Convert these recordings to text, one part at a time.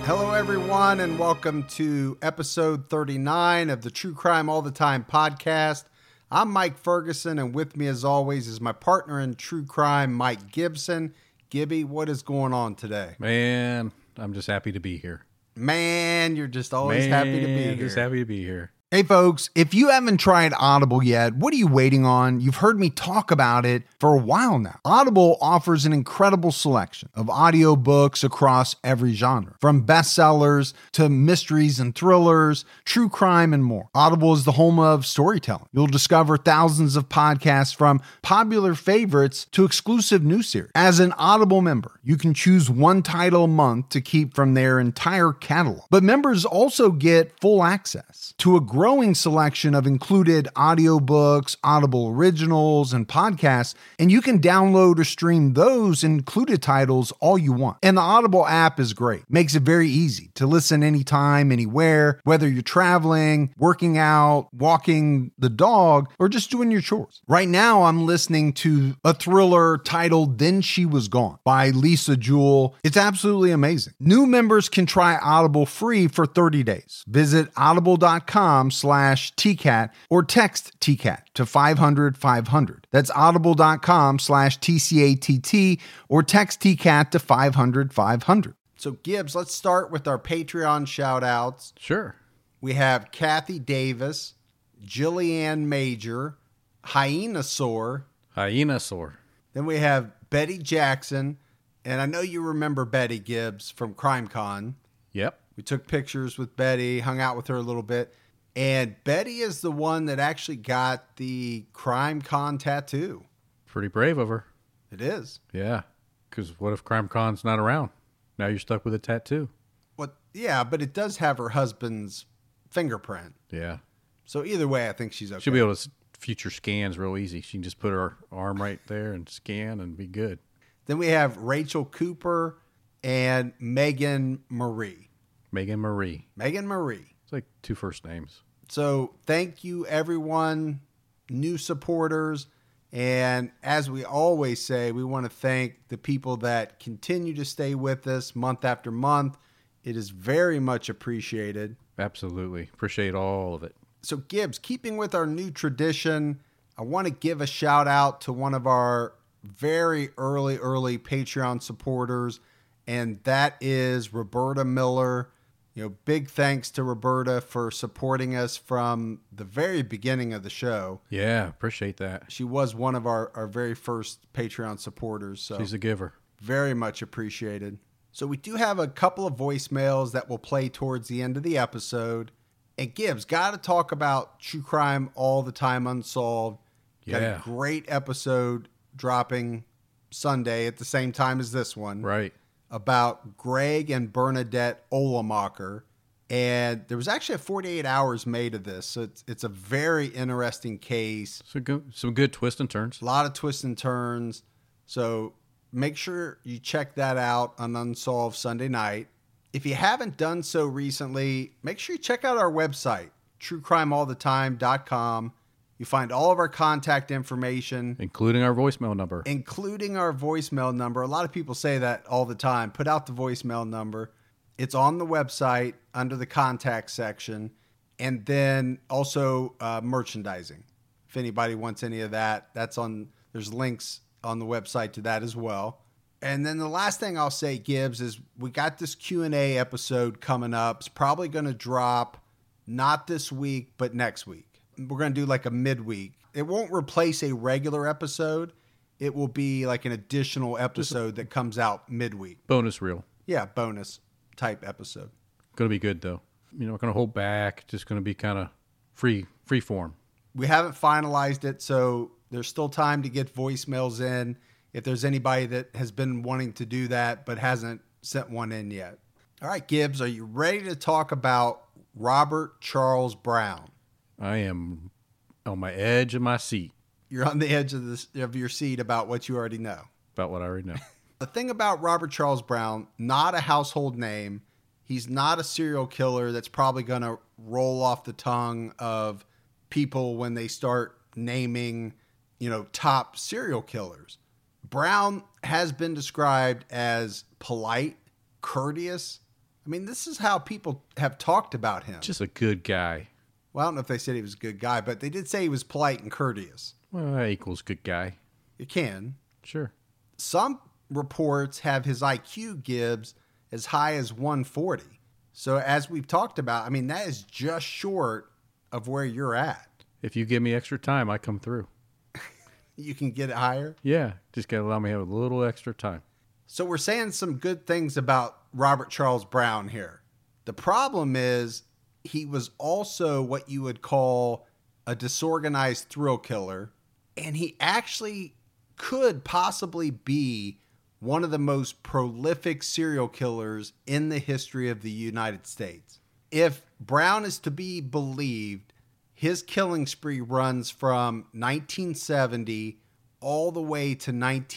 Hello, everyone, and welcome to episode 39 of the True Crime All the Time podcast. I'm Mike Ferguson, and with me, as always, is my partner in true crime, Mike Gibson. Gibby, what is going on today? Man, I'm just happy to be here. Man, you're just always happy to be here. Just happy to be here. Hey folks, if you haven't tried Audible yet, what are you waiting on? You've heard me talk about it for a while now. Audible offers an incredible selection of audiobooks across every genre, from bestsellers to mysteries and thrillers, true crime, and more. Audible is the home of storytelling. You'll discover thousands of podcasts from popular favorites to exclusive new series. As an Audible member, you can choose one title a month to keep from their entire catalog. But members also get full access to a growing selection of included audiobooks, Audible originals, and podcasts, and you can download or stream those included titles all you want. And the Audible app is great. Makes it very easy to listen anytime, anywhere, whether you're traveling, working out, walking the dog, or just doing your chores. Right now, I'm listening to a thriller titled Then She Was Gone by Lisa Jewell. It's absolutely amazing. New members can try Audible free for 30 days. Visit audible.com/TCAT or text TCAT to 500-500. That's audible.com/TCATT or text TCAT to 500-500. So, Gibbs, let's start with our Patreon shout-outs. Sure. We have Kathy Davis, Jillianne Major, Hyenasaur. Then we have Betty Jackson, and I know you remember Betty Gibbs from CrimeCon. Yep. We took pictures with Betty, hung out with her a little bit. And Betty is the one that actually got the CrimeCon tattoo. Pretty brave of her. It is. Yeah. Because what if CrimeCon's not around? Now you're stuck with a tattoo. Yeah, but it does have her husband's fingerprint. Yeah. So either way, I think she's okay. She'll be able to future scans real easy. She can just put her arm right there and scan and be good. Then we have Rachel Cooper and Megan Marie. Megan Marie. It's like two first names. So thank you, everyone, new supporters. And as we always say, we want to thank the people that continue to stay with us month after month. It is very much appreciated. Absolutely. Appreciate all of it. So Gibbs, keeping with our new tradition, I want to give a shout out to one of our very early Patreon supporters, and that is Roberta Miller. Big thanks to Roberta for supporting us from the very beginning of the show. Yeah, appreciate that. She was one of our very first Patreon supporters. So she's a giver. Very much appreciated. So we do have a couple of voicemails that will play towards the end of the episode. And Gibbs, got to talk about True Crime All the Time Unsolved. Got a great episode dropping Sunday at the same time as this one. Right. About Greg and Bernadette Olamacher. And there was actually a 48 hours made of this. So it's a very interesting case. Some good twists and turns. A lot of twists and turns. So make sure you check that out on Unsolved Sunday night. If you haven't done so recently, make sure you check out our website, truecrimeallthetime.com. You find all of our contact information. Including our voicemail number. A lot of people say that all the time. Put out the voicemail number. It's on the website under the contact section. And then also merchandising. If anybody wants any of that, there's links on the website to that as well. And then the last thing I'll say, Gibbs, is we got this Q&A episode coming up. It's probably going to drop not this week, but next week. We're going to do like a midweek. It won't replace a regular episode. It will be like an additional episode that comes out midweek. Bonus reel. Yeah, bonus type episode. Going to be good, though. Not going to hold back. Just going to be kind of free form. We haven't finalized it, so there's still time to get voicemails in if there's anybody that has been wanting to do that but hasn't sent one in yet. All right, Gibbs, are you ready to talk about Robert Charles Brown? I am on my edge of my seat. You're on the edge of your seat about what you already know. About what I already know. The thing about Robert Charles Brown, not a household name. He's not a serial killer that's probably going to roll off the tongue of people when they start naming, top serial killers. Brown has been described as polite, courteous. I mean, this is how people have talked about him. Just a good guy. Well, I don't know if they said he was a good guy, but they did say he was polite and courteous. Well, that equals good guy. It can. Sure. Some reports have his IQ, Gibbs, as high as 140. So as we've talked about, I mean, that is just short of where you're at. If you give me extra time, I come through. You can get it higher. Yeah, just got to allow me to have a little extra time. So we're saying some good things about Robert Charles Brown here. The problem is he was also what you would call a disorganized thrill killer, and he actually could possibly be one of the most prolific serial killers in the history of the United States. If Brown is to be believed, his killing spree runs from 1970 all the way to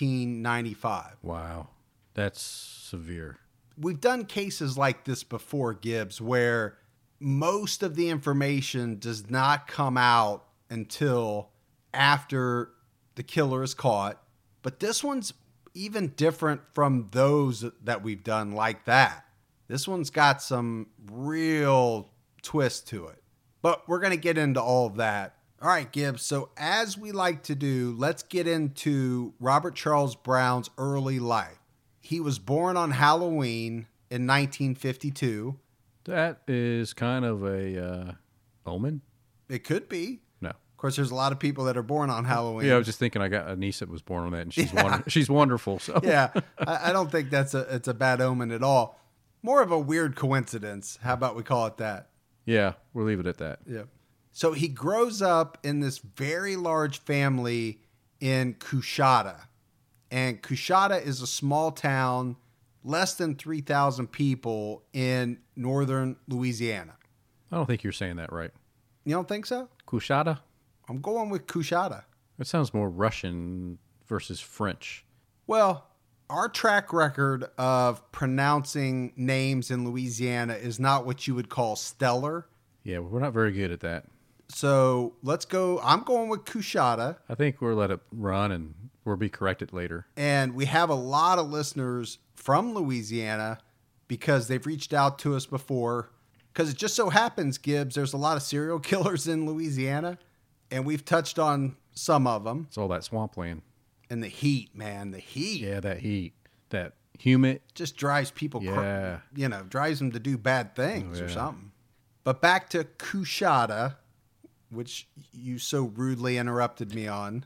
1995. Wow. That's severe. We've done cases like this before, Gibbs, where most of the information does not come out until after the killer is caught. But this one's even different from those that we've done like that. This one's got some real twist to it. But we're going to get into all of that. All right, Gibbs. So as we like to do, let's get into Robert Charles Brown's early life. He was born on Halloween in 1952. That is kind of a omen. It could be. No. Of course, there's a lot of people that are born on Halloween. Yeah, I was just thinking I got a niece that was born on that, and she's wonderful. So Yeah, I don't think it's a bad omen at all. More of a weird coincidence. How about we call it that? Yeah, we'll leave it at that. Yeah. So he grows up in this very large family in Coushatta. And Coushatta is a small town, less than 3,000 people in northern Louisiana. I don't think you're saying that right. You don't think so? Kushada? I'm going with Coushatta. That sounds more Russian versus French. Well, our track record of pronouncing names in Louisiana is not what you would call stellar. Yeah, we're not very good at that. So let's go. I'm going with Coushatta. I think we'll let it run and we'll be corrected later. And we have a lot of listeners from Louisiana because they've reached out to us before. Because it just so happens, Gibbs, there's a lot of serial killers in Louisiana. And we've touched on some of them. It's all that swampland. And the heat, man, the heat. Yeah, that heat. That humid. Just drives people, drives them to do bad things or yeah. something. But back to Coushatta, which you so rudely interrupted me on.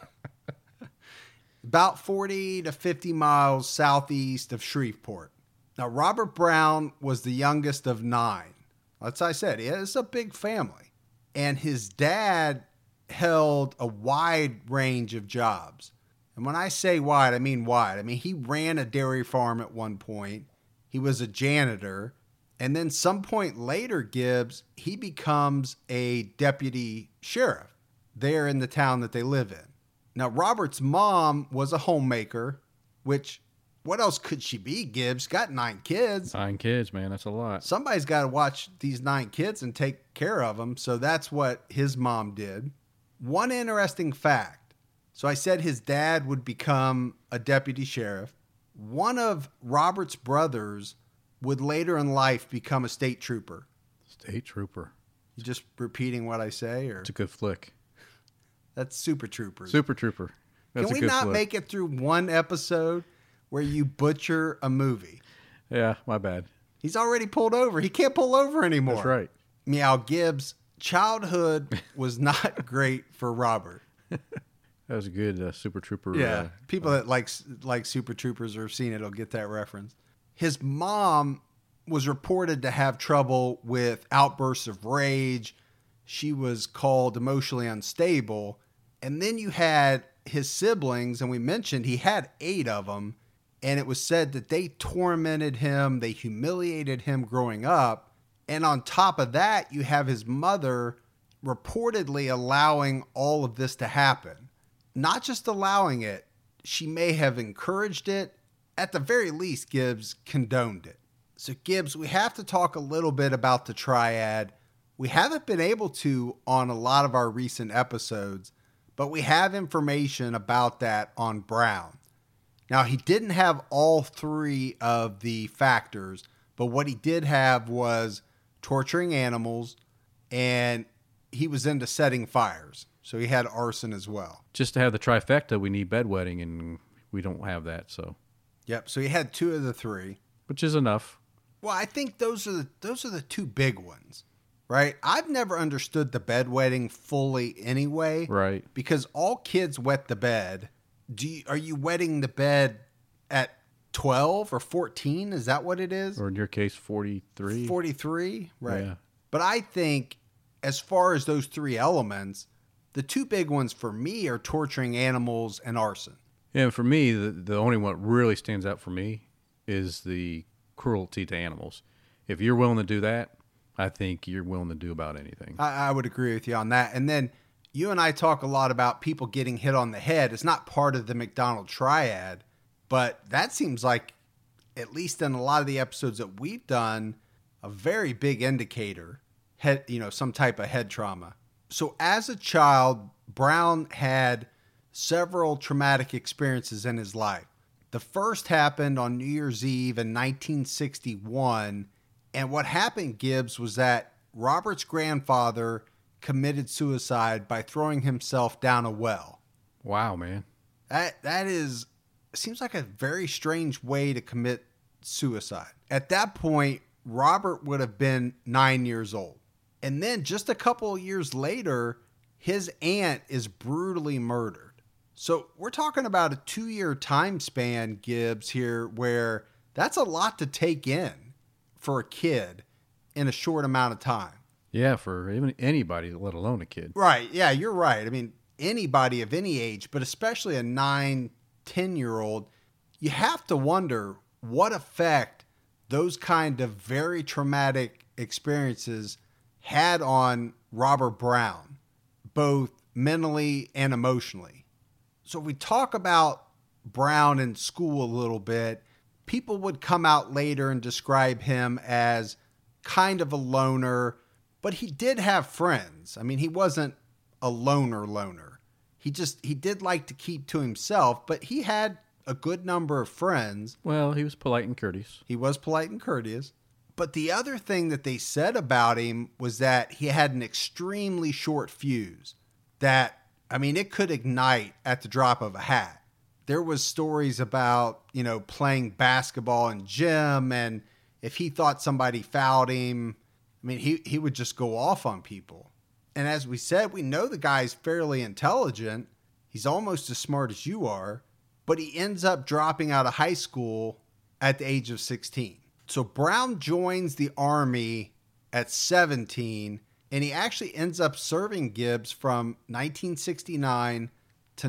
About 40 to 50 miles southeast of Shreveport. Now, Robert Brown was the youngest of 9. As I said, it's a big family. And his dad held a wide range of jobs. And when I say wide, I mean wide. I mean, he ran a dairy farm at one point. He was a janitor. And then some point later, Gibbs, he becomes a deputy sheriff there in the town that they live in. Now, Robert's mom was a homemaker, which, what else could she be, Gibbs? Got 9 kids. 9 kids, man. That's a lot. Somebody's got to watch these 9 kids and take care of them. So that's what his mom did. One interesting fact. So I said his dad would become a deputy sheriff. One of Robert's brothers would later in life become a state trooper. State trooper. You just repeating what I say, or It's a good flick. that's Super Troopers. Super trooper. That's Can a we good not flick. make it through one episode where you butcher a movie? Yeah, my bad. He's already pulled over. He can't pull over anymore. That's right. Meow Gibbs, childhood was not great for Robert. That was a good Super Trooper. Yeah, people that like Super Troopers or have seen it will get that reference. His mom was reported to have trouble with outbursts of rage. She was called emotionally unstable. And then you had his siblings, and we mentioned he had 8 of them, and it was said that they tormented him, they humiliated him growing up. And on top of that, you have his mother reportedly allowing all of this to happen. Not just allowing it, she may have encouraged it. At the very least, Gibbs condoned it. So Gibbs, we have to talk a little bit about the triad. We haven't been able to on a lot of our recent episodes, but we have information about that on Brown. Now, he didn't have all 3 of the factors, But what he did have was torturing animals, and he was into setting fires. So he had arson as well. Just to have the trifecta, we need bedwetting, and we don't have that. So, Yep. So he had 2 of the 3. which is enough. Well, I think those are the 2 big ones, right? I've never understood the bedwetting fully anyway. Right. Because all kids wet the bed. Are you wetting the bed at 12 or 14? Is that what it is? Or in your case, 43. 43? Right. Yeah. But I think as far as those 3 elements, the 2 big ones for me are torturing animals and arson. Yeah, and for me, the only one that really stands out for me is the cruelty to animals. If you're willing to do that, I think you're willing to do about anything. I would agree with you on that. And then you and I talk a lot about people getting hit on the head. It's not part of the McDonald triad, but that seems like, at least in a lot of the episodes that we've done, a very big indicator, some type of head trauma. So as a child, Brown had several traumatic experiences in his life. The first happened on New Year's Eve in 1961. And what happened, Gibbs, was that Robert's grandfather committed suicide by throwing himself down a well. Wow, man. Seems like a very strange way to commit suicide. At that point, Robert would have been 9 years old. And then just a couple of years later, his aunt is brutally murdered. So we're talking about a 2-year time span, Gibbs, here, where that's a lot to take in for a kid in a short amount of time. Yeah, for even anybody, let alone a kid. Right. Yeah, you're right. I mean, anybody of any age, but especially a 9, 10-year-old, you have to wonder what effect those kind of very traumatic experiences had on Robert Brown, both mentally and emotionally. So if we talk about Brown in school a little bit, people would come out later and describe him as kind of a loner, but he did have friends. I mean, he wasn't a loner. He did like to keep to himself, but he had a good number of friends. Well, he was polite and courteous. He was polite and courteous. But the other thing that they said about him was that he had an extremely short fuse that, I mean, it could ignite at the drop of a hat. There was stories about, playing basketball in gym, and if he thought somebody fouled him, I mean, he would just go off on people. And as we said, we know the guy's fairly intelligent. He's almost as smart as you are, but he ends up dropping out of high school at the age of 16. So Brown joins the Army at 17, and he actually ends up serving Gibbs from 1969 to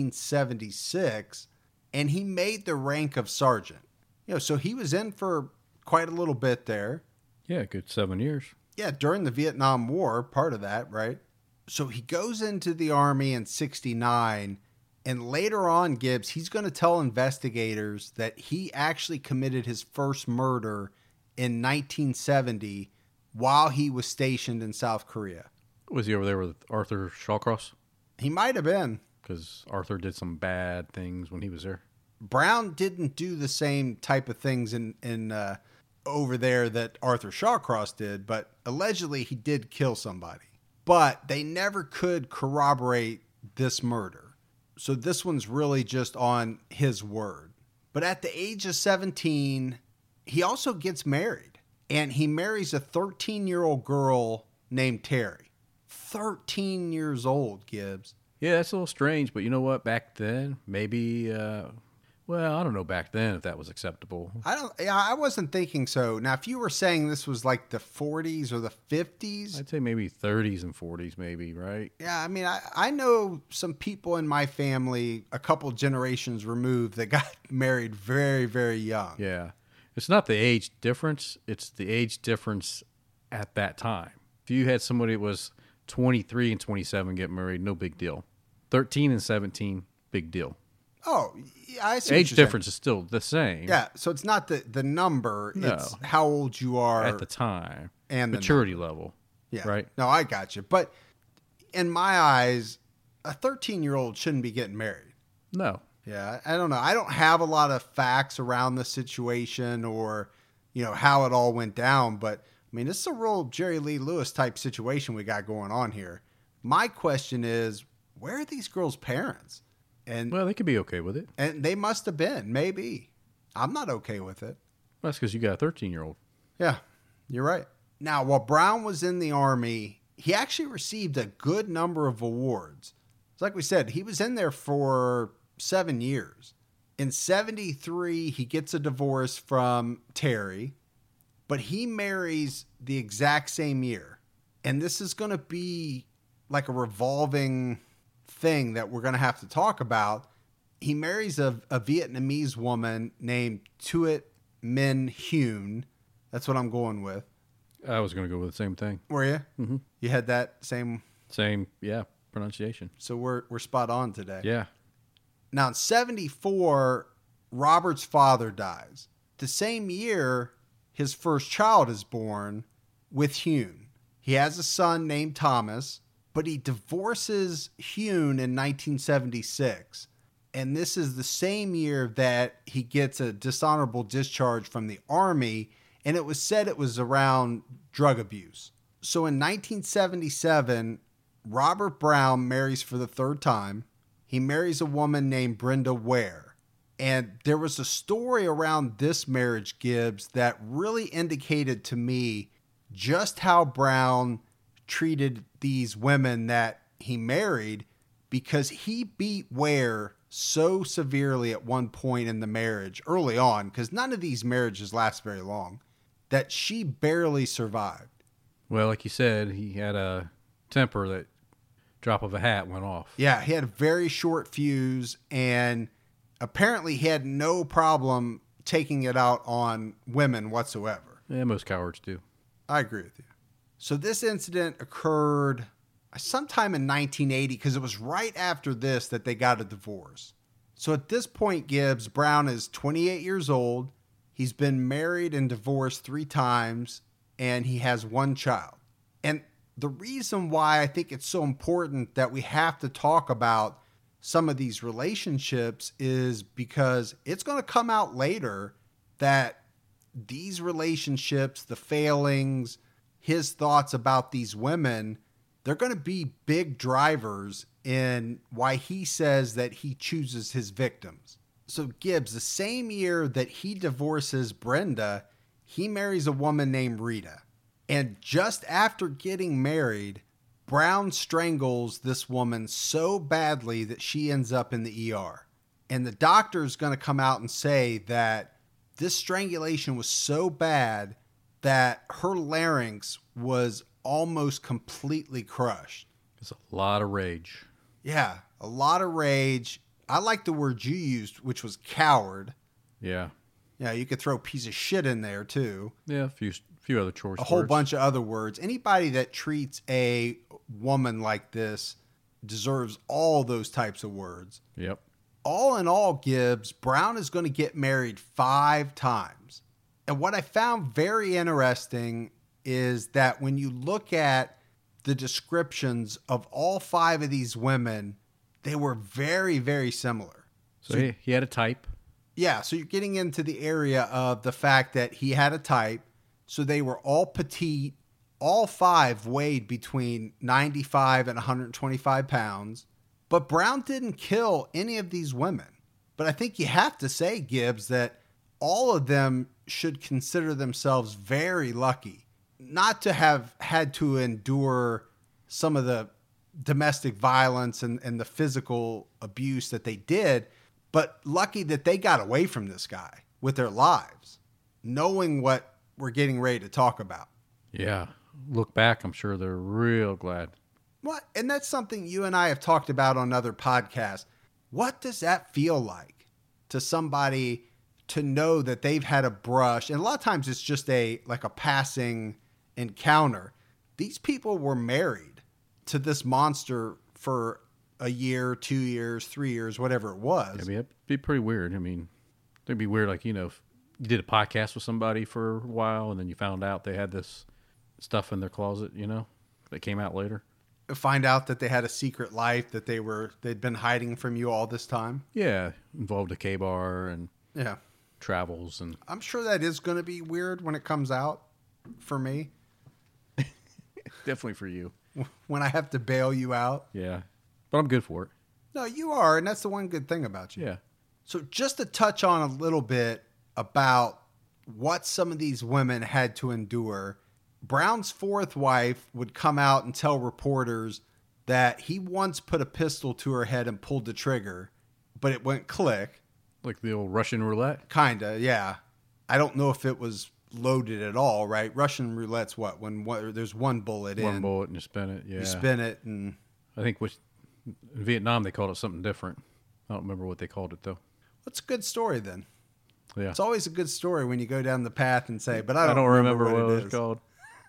1976, and he made the rank of sergeant. So he was in for quite a little bit there. Yeah, a good 7 years. Yeah, during the Vietnam War, part of that, right? So he goes into the Army in 69, and later on, Gibbs, he's going to tell investigators that he actually committed his first murder in 1970 while he was stationed in South Korea. Was he over there with Arthur Shawcross? He might have been. Because Arthur did some bad things when he was there. Brown didn't do the same type of things in over there that Arthur Shawcross did, but allegedly he did kill somebody. But they never could corroborate this murder. So this one's really just on his word. But at the age of 17, he also gets married. And he marries a 13-year-old girl named Terry. 13 years old, Gibbs. Yeah, that's a little strange, but you know what? Back then, maybe, I don't know back then if that was acceptable. I wasn't thinking so. Now, if you were saying this was like the 40s or the 50s. I'd say maybe 30s and 40s maybe, right? Yeah, I mean, I know some people in my family a couple generations removed that got married very, very young. Yeah. It's not the age difference. It's the age difference at that time. If you had somebody that was 23 and 27 get married, no big deal. 13 and 17, big deal. Oh, I see. Age difference is still the same. Yeah, so it's not the number. No. It's how old you are. At the time. And maturity level. Yeah. Right? No, I got you. But in my eyes, a 13-year-old shouldn't be getting married. No. Yeah, I don't know. I don't have a lot of facts around the situation or how it all went down. But I mean, this is a real Jerry Lee Lewis type situation we got going on here. My question is, where are these girls' parents? And Well, they could be okay with it. and they must have been, maybe. I'm not okay with it. That's because you got a 13-year-old. Yeah, you're right. Now, while Brown was in the Army, he actually received a good number of awards. It's like we said, he was in there for 7 years. In 73, he gets a divorce from Terry, but he marries the exact same year. And this is going to be like a revolving thing that we're going to have to talk about. He marries a Vietnamese woman named Tuet Minh Huynh. That's what I'm going with. I was going to go with the same thing. Were you? Mm-hmm. You had that same. Same, yeah, pronunciation. So we're spot on today. Yeah. Now in 74, Robert's father dies. The same year, his first child is born with Huynh. He has a son named Thomas, but he divorces Huynh in 1976. And this is the same year that he gets a dishonorable discharge from the Army, and it was said it was around drug abuse. So in 1977, Robert Brown marries for the third time. He marries a woman named Brenda Ware. And there was a story around this marriage, Gibbs, that really indicated to me just how Brown treated these women that he married, because he beat Ware so severely at one point in the marriage early on, because none of these marriages last very long, that she barely survived. Well, like you said, he had a temper that drop of a hat went off. Yeah, he had a very short fuse, and apparently he had no problem taking it out on women whatsoever. Yeah, most cowards do. I agree with you. So this incident occurred sometime in 1980, because it was right after this that they got a divorce. So at this point, Gibbs, Brown is 28 years old. He's been married and divorced 3 times, and he has 1 child. And the reason why I think it's so important that we have to talk about some of these relationships is because it's going to come out later that these relationships, the failings, his thoughts about these women, they're going to be big drivers in why he says that he chooses his victims. So Gibbs, the same year that he divorces Brenda, he marries a woman named Rita. And just after getting married, Brown strangles this woman so badly that she ends up in the ER. And the doctor's going to come out and say that this strangulation was so bad that her larynx was almost completely crushed. It's a lot of rage. Yeah, a lot of rage. I like the word you used, which was coward. Yeah. Yeah, you could throw piece of shit in there too. Yeah, a few other choice A whole words. bunch of other words. Anybody that treats a woman like this deserves all those types of words. Yep. All in all, Gibbs, Brown is going to get married 5 times. And what I found very interesting is that when you look at the descriptions of all 5 of these women, they were very, very similar. So he had a type. Yeah, so you're getting into the area of the fact that he had a type. So they were all petite. All 5 weighed between 95 and 125 pounds. But Brown didn't kill any of these women. But I think you have to say, Gibbs, that all of them should consider themselves very lucky not to have had to endure some of the domestic violence and the physical abuse that they did, but lucky that they got away from this guy with their lives, knowing what we're getting ready to talk about. Yeah. Look back, I'm sure they're real glad. What? And that's something you and I have talked about on other podcasts. What does that feel like to somebody to know that they've had a brush? And a lot of times it's just like a passing encounter. These people were married to this monster for a year, 2 years, 3 years, whatever it was. I mean, it'd be pretty weird. I mean, it'd be weird, like, if you did a podcast with somebody for a while and then you found out they had this stuff in their closet, that came out later. Find out that they had a secret life that they'd been hiding from you all this time. Yeah, involved a K-bar and Yeah. travels and I'm sure that is going to be weird when it comes out for me. definitely for you. When I have to bail you out. Yeah. But I'm good for it. No, you are, and that's the one good thing about you. Yeah. So just to touch on a little bit about what some of these women had to endure, Brown's fourth wife would come out and tell reporters that he once put a pistol to her head and pulled the trigger, but it went click. Like the old Russian roulette? Kinda, yeah. I don't know if it was loaded at all, right? Russian roulette's what? When there's one bullet in. One bullet and you spin it, yeah. You spin it and... I think in Vietnam they called it something different. I don't remember what they called it, though. What's a good story, then? Yeah. It's always a good story when you go down the path and say, but I don't remember what it it was called.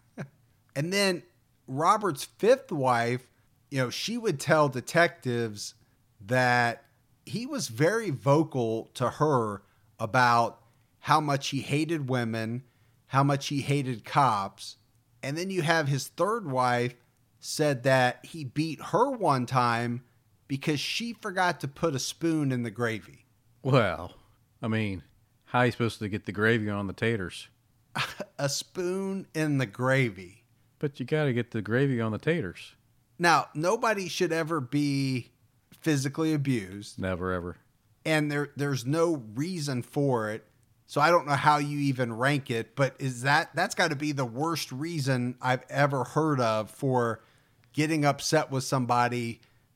And then Robert's fifth wife, she would tell detectives that he was very vocal to her about how much he hated women, how much he hated cops. And then you have his third wife said that he beat her one time because she forgot to put a spoon in the gravy. Well, I mean, how are you supposed to get the gravy on the taters? A spoon in the gravy. But you got to get the gravy on the taters. Now, nobody should ever be physically abused. Never, ever. And there's no reason for it. So I don't know how you even rank it, but that's got to be the worst reason I've ever heard of for getting upset with somebody,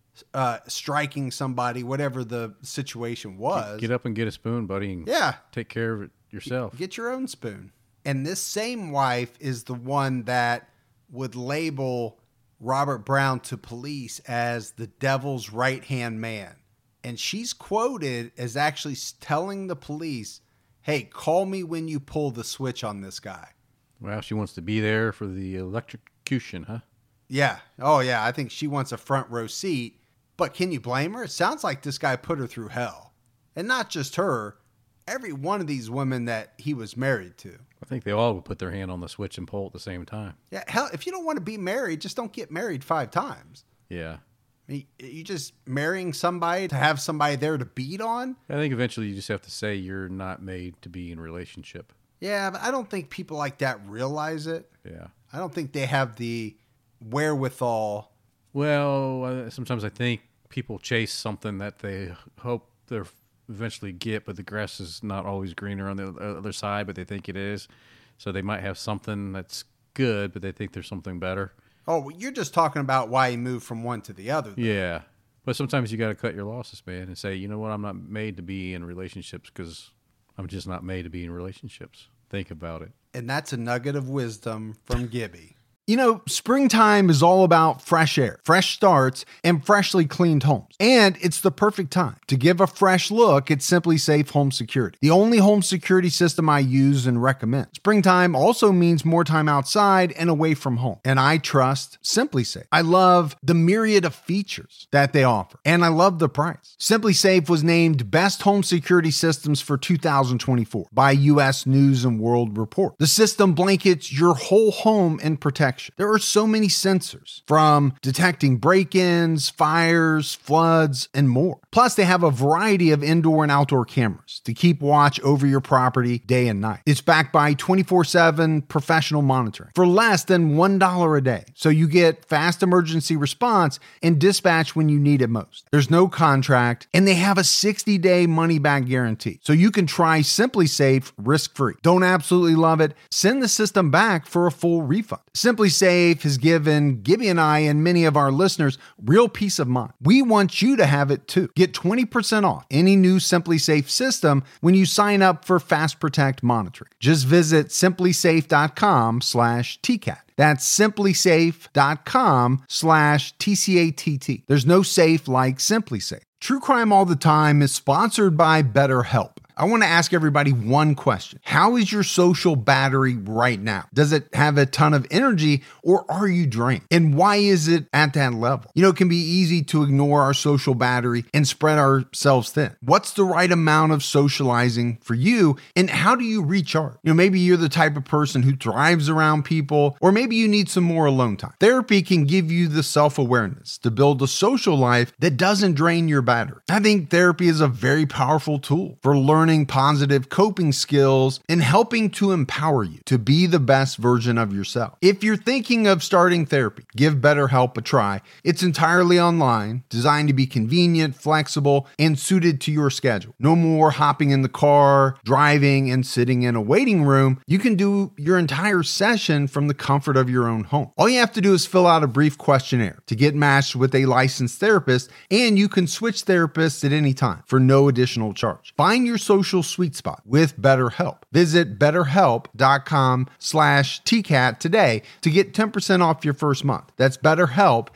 striking somebody, whatever the situation was. Get up and get a spoon, buddy, and take care of it yourself. Get your own spoon. And this same wife is the one that would label Robert Brown to police as the devil's right-hand man. And she's quoted as actually telling the police, hey, call me when you pull the switch on this guy. Well, she wants to be there for the electrocution, huh? Yeah. Oh, yeah. I think she wants a front row seat. But can you blame her? It sounds like this guy put her through hell. And not just her, every one of these women that he was married to. I think they all would put their hand on the switch and pull at the same time. Yeah. Hell, if you don't want to be married, just don't get married 5 times. Yeah. I mean, you just marrying somebody to have somebody there to beat on? I think eventually you just have to say you're not made to be in a relationship. Yeah, but I don't think people like that realize it. Yeah. I don't think they have the wherewithal. Well, sometimes I think people chase something that they hope they'll eventually get, but the grass is not always greener on the other side, but they think it is. So they might have something that's good, but they think there's something better. Oh, you're just talking about why he moved from one to the other. Though. Yeah. But sometimes you got to cut your losses, man, and say, you know what, I'm not made to be in relationships because I'm just not made to be in relationships. Think about it. And that's a nugget of wisdom from Gibby. Springtime is all about fresh air, fresh starts, and freshly cleaned homes. And it's the perfect time to give a fresh look at SimpliSafe Home Security, the only home security system I use and recommend. Springtime also means more time outside and away from home. And I trust SimpliSafe. I love the myriad of features that they offer, and I love the price. SimpliSafe was named Best Home Security Systems for 2024 by U.S. News and World Report. The system blankets your whole home in protection. There are so many sensors, from detecting break-ins, fires, floods, and more. Plus, they have a variety of indoor and outdoor cameras to keep watch over your property day and night. It's backed by 24/7 professional monitoring for less than $1 a day. So you get fast emergency response and dispatch when you need it most. There's no contract, and they have a 60-day money-back guarantee. So you can try SimpliSafe risk-free. Don't absolutely love it? Send the system back for a full refund. SimpliSafe has given Gibby and I and many of our listeners real peace of mind. We want you to have it too. Get 20% off any new SimpliSafe system when you sign up for Fast Protect monitoring. Just visit simplisafe.com/TCAT. That's simplisafe.com/TCATT. There's no safe like SimpliSafe. True Crime All the Time is sponsored by BetterHelp. I want to ask everybody one question. How is your social battery right now? Does it have a ton of energy, or are you drained? And why is it at that level? It can be easy to ignore our social battery and spread ourselves thin. What's the right amount of socializing for you, and how do you recharge? Maybe you're the type of person who thrives around people, or maybe you need some more alone time. Therapy can give you the self-awareness to build a social life that doesn't drain your battery. I think therapy is a very powerful tool for learning learning positive coping skills and helping to empower you to be the best version of yourself. If you're thinking of starting therapy, give BetterHelp a try. It's entirely online, designed to be convenient, flexible, and suited to your schedule. No more hopping in the car, driving, and sitting in a waiting room. You can do your entire session from the comfort of your own home. All you have to do is fill out a brief questionnaire to get matched with a licensed therapist, and you can switch therapists at any time for no additional charge. Find your social sweet spot with BetterHelp. Visit betterhelp.com/TCAT today to get 10% off your first month. That's BetterHelp,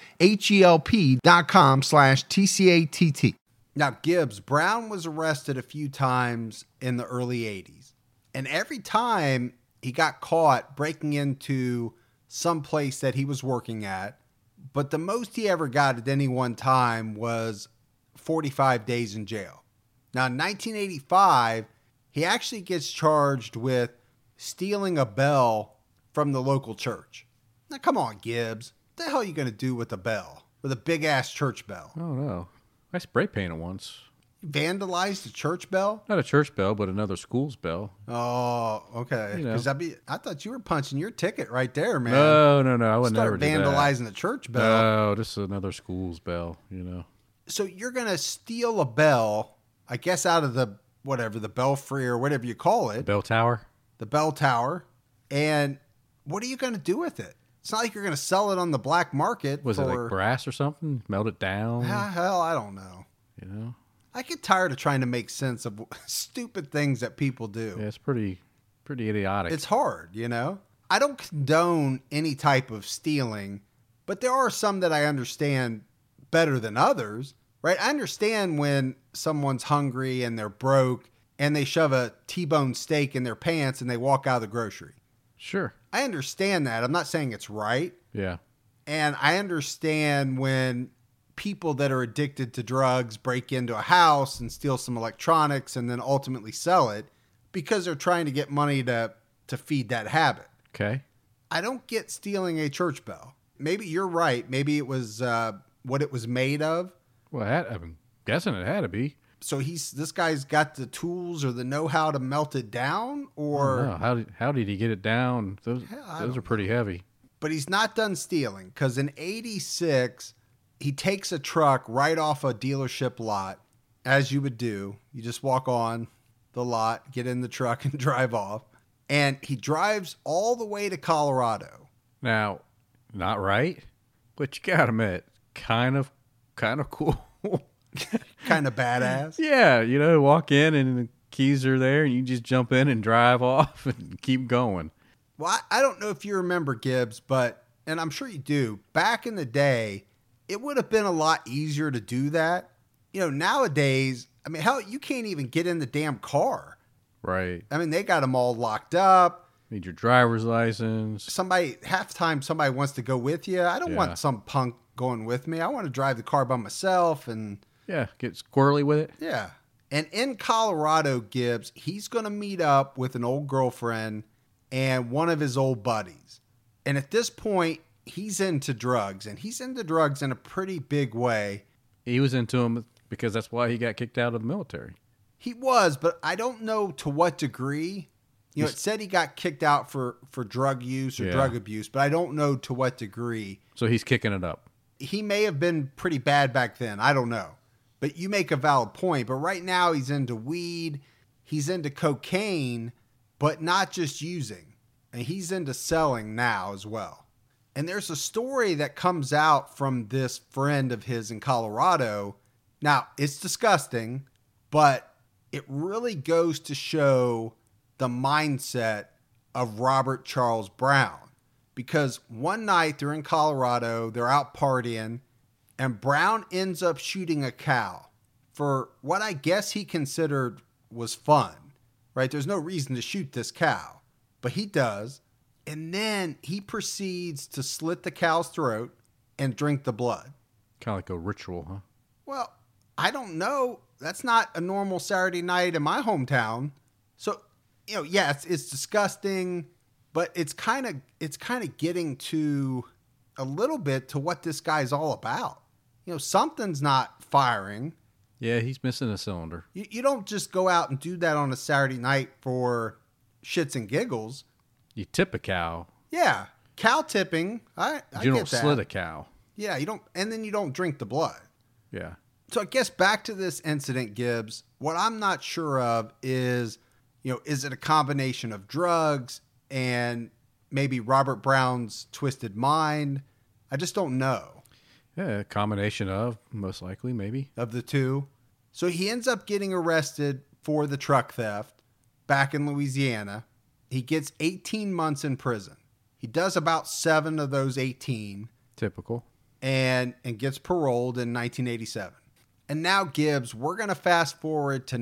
HELP.com/TCATT. Now, Gibbs, Brown was arrested a few times in the early 80s. And every time he got caught breaking into some place that he was working at. But the most he ever got at any one time was 45 days in jail. Now, in 1985, he actually gets charged with stealing a bell from the local church. Now, come on, Gibbs. What the hell are you going to do with a bell? With a big-ass church bell? I don't know. I spray painted once. You vandalized a church bell? Not a church bell, but another school's bell. Oh, okay. You know. 'Cause I thought you were punching your ticket right there, man. No. I would never Start do that. vandalizing the church bell. No, just another school's bell, you know. So you're going to steal a bell, I guess out of the, whatever, the belfry or whatever you call it. Bell tower? The bell tower. And what are you going to do with it? It's not like you're going to sell it on the black market. Was it like brass or something? Melt it down? Hell, I don't know. You know? I get tired of trying to make sense of stupid things that people do. Yeah, it's pretty idiotic. It's hard, you know? I don't condone any type of stealing, but there are some that I understand better than others, right? I understand when someone's hungry and they're broke and they shove a T-bone steak in their pants and they walk out of the grocery. Sure. I understand that. I'm not saying it's right. Yeah. And I understand when people that are addicted to drugs break into a house and steal some electronics and then ultimately sell it because they're trying to get money to feed that habit. Okay. I don't get stealing a church bell. Maybe you're right. Maybe it was what it was made of. Well, I'm guessing it had to be. So this guy's got the tools or the know-how to melt it down, or how did he get it down? Those are pretty heavy. But he's not done stealing, because in 86 he takes a truck right off a dealership lot, as you would do. You just walk on the lot, get in the truck, and drive off. And he drives all the way to Colorado. Now, not right, but you gotta admit, kind of cool. Kind of badass. Yeah, you know, walk in and the keys are there and you just jump in and drive off and keep going. Well, I don't know if you remember, Gibbs, and I'm sure you do, back in the day, it would have been a lot easier to do that. You know, nowadays, I mean, hell, you can't even get in the damn car. Right. I mean, they got them all locked up. Need your driver's license. Half the time somebody wants to go with you. I don't want some punk going with me. I want to drive the car by myself and... Yeah, get squirrely with it. Yeah. And in Colorado, Gibbs, he's going to meet up with an old girlfriend and one of his old buddies. And at this point, he's into drugs, and he's into drugs in a pretty big way. He was into them because that's why he got kicked out of the military. He was, but I don't know to what degree. You know, it said he got kicked out for drug use or drug abuse, but I don't know to what degree. So he's kicking it up. He may have been pretty bad back then. I don't know. But you make a valid point. But right now he's into weed. He's into cocaine, but not just using. And he's into selling now as well. And there's a story that comes out from this friend of his in Colorado. Now, it's disgusting, but it really goes to show the mindset of Robert Charles Brown. Because one night they're in Colorado, they're out partying, and Brown ends up shooting a cow for what I guess he considered was fun, right? There's no reason to shoot this cow, but he does. And then he proceeds to slit the cow's throat and drink the blood. Kind of like a ritual, huh? Well, I don't know. That's not a normal Saturday night in my hometown. So, you know, yeah, it's disgusting, but it's kind of getting to a little bit to what this guy's all about. You know, something's not firing. Yeah, he's missing a cylinder. You don't just go out and do that on a Saturday night for shits and giggles. You tip a cow. Yeah, cow tipping. I You get don't that. slit a cow. Yeah, you don't, and then you don't drink the blood. Yeah. So I guess back to this incident, Gibbs. What I'm not sure of is, is it a combination of drugs and maybe Robert Brown's twisted mind? I just don't know. Yeah, a combination of, most likely, maybe. Of the two. So he ends up getting arrested for the truck theft back in Louisiana. He gets 18 months in prison. He does about 7 of those 18. Typical. And gets paroled in 1987. And now, Gibbs, we're going to fast forward to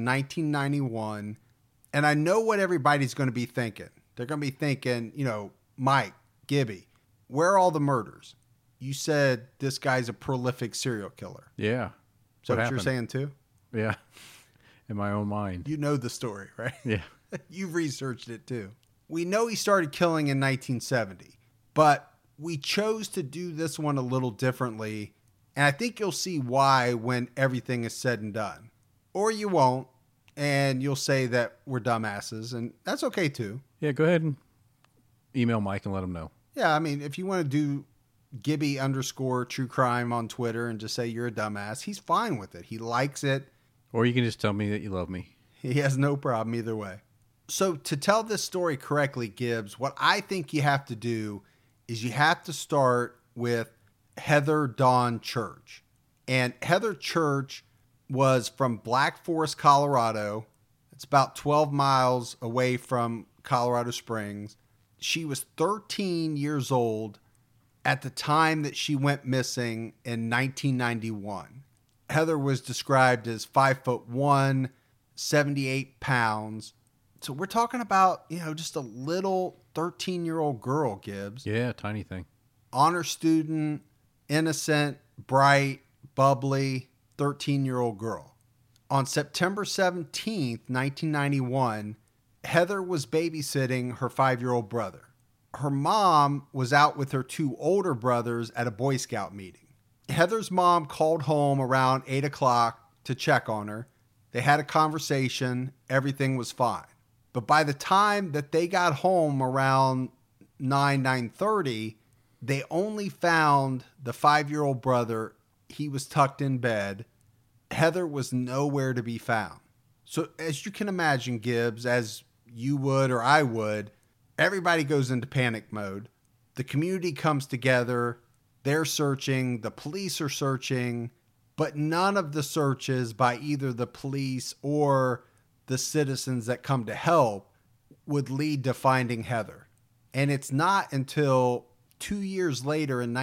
1991. And I know what everybody's going to be thinking. They're going to be thinking, Mike, Gibby, where are all the murders? You said this guy's a prolific serial killer. Yeah. So what you're happened? saying too? Yeah. In my own mind. You know the story, right? Yeah. You've researched it too. We know he started killing in 1970, but we chose to do this one a little differently. And I think you'll see why when everything is said and done. Or you won't, and you'll say that we're dumbasses, and that's okay too. Yeah, go ahead and email Mike and let him know. Yeah, I mean, if you want to do Gibby_true crime on Twitter and just say you're a dumbass, he's fine with it. He likes it. Or you can just tell me that you love me. He has no problem either way. So to tell this story correctly, Gibbs, what I think you have to do is you have to start with Heather Dawn Church. And Heather Church was from Black Forest, Colorado. It's about 12 miles away from Colorado Springs. She was 13 years old at the time that she went missing in 1991. Heather was described as 5'1", 78 pounds. So we're talking about, just a little 13-year-old girl, Gibbs. Yeah, tiny thing. Honor student, innocent, bright, bubbly, 13-year-old girl. On September 17th, 1991, Heather was babysitting her 5-year-old brother. Her mom was out with her 2 older brothers at a Boy Scout meeting. Heather's mom called home around 8 o'clock to check on her. They had a conversation. Everything was fine. But by the time that they got home around 9:30, they only found the 5-year-old brother. He was tucked in bed. Heather was nowhere to be found. So as you can imagine, Gibbs, as you would or I would, everybody goes into panic mode. The community comes together. They're searching. The police are searching. But none of the searches by either the police or the citizens that come to help would lead to finding Heather. And it's not until 2 years later in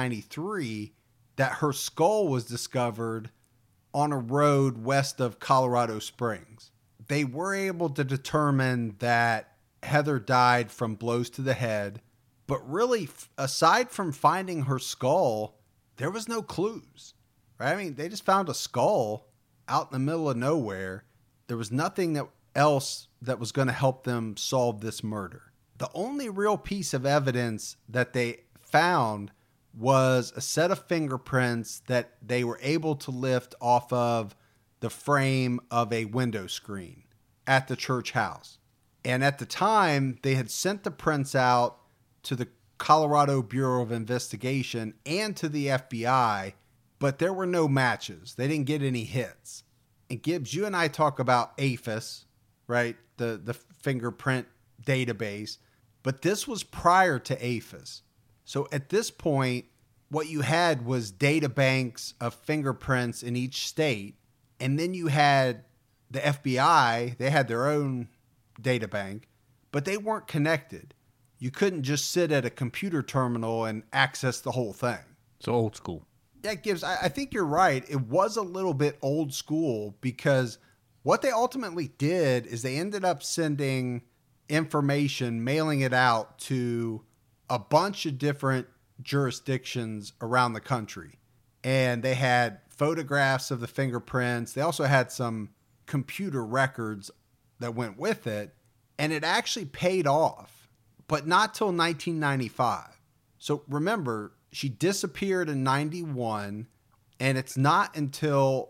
1993 that her skull was discovered on a road west of Colorado Springs. They were able to determine that Heather died from blows to the head, but really, aside from finding her skull, there was no clues. Right? I mean, they just found a skull out in the middle of nowhere. There was nothing else that was going to help them solve this murder. The only real piece of evidence that they found was a set of fingerprints that they were able to lift off of the frame of a window screen at the church house. And at the time, they had sent the prints out to the Colorado Bureau of Investigation and to the FBI, but there were no matches. They didn't get any hits. And Gibbs, you and I talk about AFIS, right? The fingerprint database, but this was prior to AFIS. So at this point, what you had was data banks of fingerprints in each state. And then you had the FBI, they had their own data bank, but they weren't connected. You couldn't just sit at a computer terminal and access the whole thing. So old school. Yeah, Gibbs, I think you're right. It was a little bit old school because what they ultimately did is they ended up sending information, mailing it out to a bunch of different jurisdictions around the country. And they had photographs of the fingerprints. They also had some computer records that went with it. And it actually paid off, but not till 1995. So remember, she disappeared in 91. And it's not until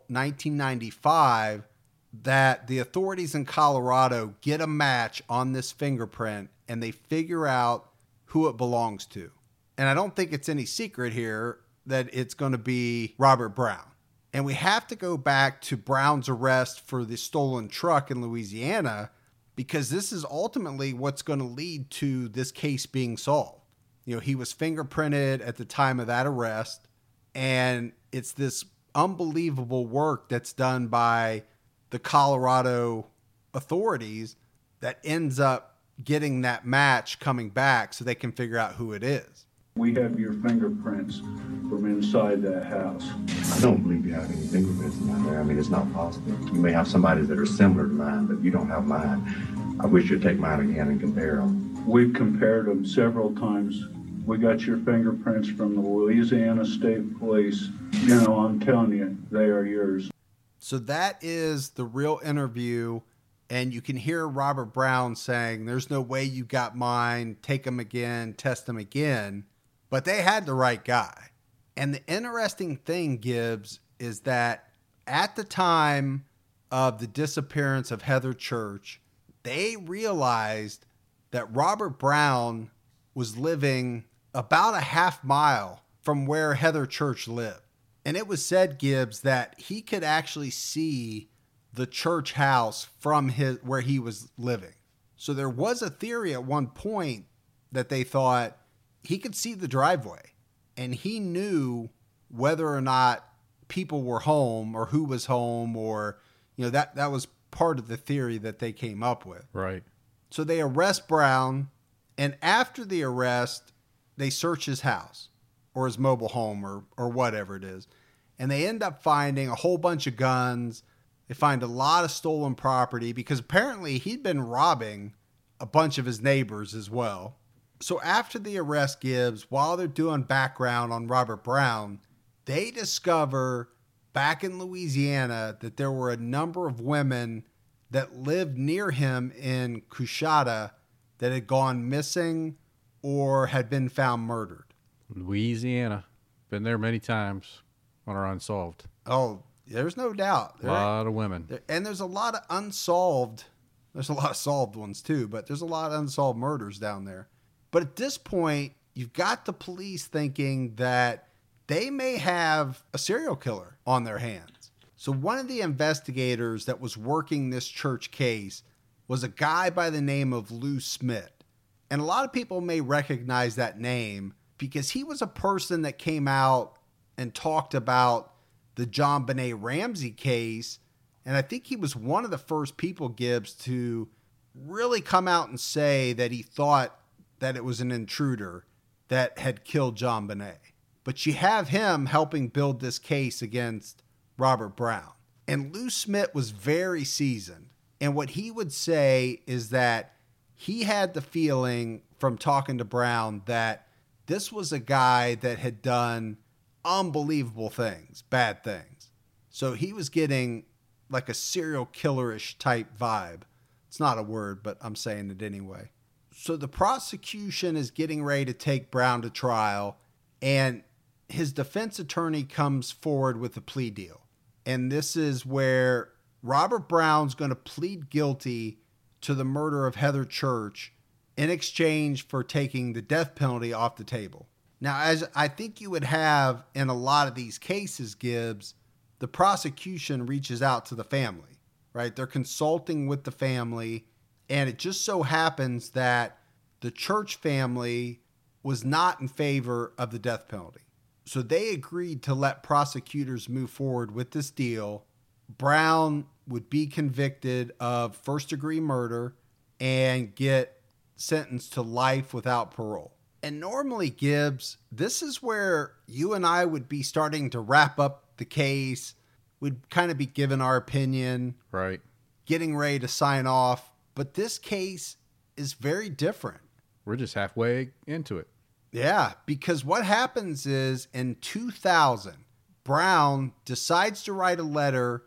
1995 that the authorities in Colorado get a match on this fingerprint and they figure out who it belongs to. And I don't think it's any secret here that it's going to be Robert Brown. And we have to go back to Brown's arrest for the stolen truck in Louisiana, because this is ultimately what's going to lead to this case being solved. You know, he was fingerprinted at the time of that arrest, and it's this unbelievable work that's done by the Colorado authorities that ends up getting that match coming back so they can figure out who it is. We have your fingerprints from inside that house. I don't believe you have any fingerprints down there. I mean, it's not possible. You may have somebody's that are similar to mine, but you don't have mine. I wish you'd take mine again and compare them. We've compared them several times. We got your fingerprints from the Louisiana State Police. You know, I'm telling you, they are yours. So that is the real interview, and you can hear Robert Brown saying, there's no way you got mine, take them again, test them again. But they had the right guy. And the interesting thing, Gibbs, is that at the time of the disappearance of Heather Church, they realized that Robert Brown was living about a half mile from where Heather Church lived. And it was said, Gibbs, that he could actually see the church house from where he was living. So there was a theory at one point that they thought he could see the driveway, and he knew whether or not people were home or who was home, or, you know, that was part of the theory that they came up with. Right. So they arrest Brown, and after the arrest, they search his house or his mobile home or whatever it is. And they end up finding a whole bunch of guns. They find a lot of stolen property because apparently he'd been robbing a bunch of his neighbors as well. So after the arrest, Gibbs, while they're doing background on Robert Brown, they discover back in Louisiana that there were a number of women that lived near him in Coushatta that had gone missing or had been found murdered. Louisiana. Been there many times on our Unsolved. Oh, there's no doubt. A lot of women. And there's a lot of unsolved. There's a lot of solved ones too, but there's a lot of unsolved murders down there. But at this point, you've got the police thinking that they may have a serial killer on their hands. So one of the investigators that was working this church case was a guy by the name of Lou Smith. And a lot of people may recognize that name because he was a person that came out and talked about the JonBenet Ramsey case. And I think he was one of the first people, Gibbs, to really come out and say that he thought that it was an intruder that had killed JonBenet. But you have him helping build this case against Robert Brown. And Lou Smith was very seasoned. And what he would say is that he had the feeling from talking to Brown that this was a guy that had done unbelievable things, bad things. So he was getting like a serial killerish type vibe. It's not a word, but I'm saying it anyway. So the prosecution is getting ready to take Brown to trial, and his defense attorney comes forward with a plea deal. And this is where Robert Brown's going to plead guilty to the murder of Heather Church in exchange for taking the death penalty off the table. Now, as I think you would have in a lot of these cases, Gibbs, the prosecution reaches out to the family, right? They're consulting with the family, and it just so happens that the Church family was not in favor of the death penalty. So they agreed to let prosecutors move forward with this deal. Brown would be convicted of first-degree murder and get sentenced to life without parole. And normally, Gibbs, this is where you and I would be starting to wrap up the case. We'd kind of be giving our opinion. Right. Getting ready to sign off. But this case is very different. We're just halfway into it. Yeah, because what happens is in 2000, Brown decides to write a letter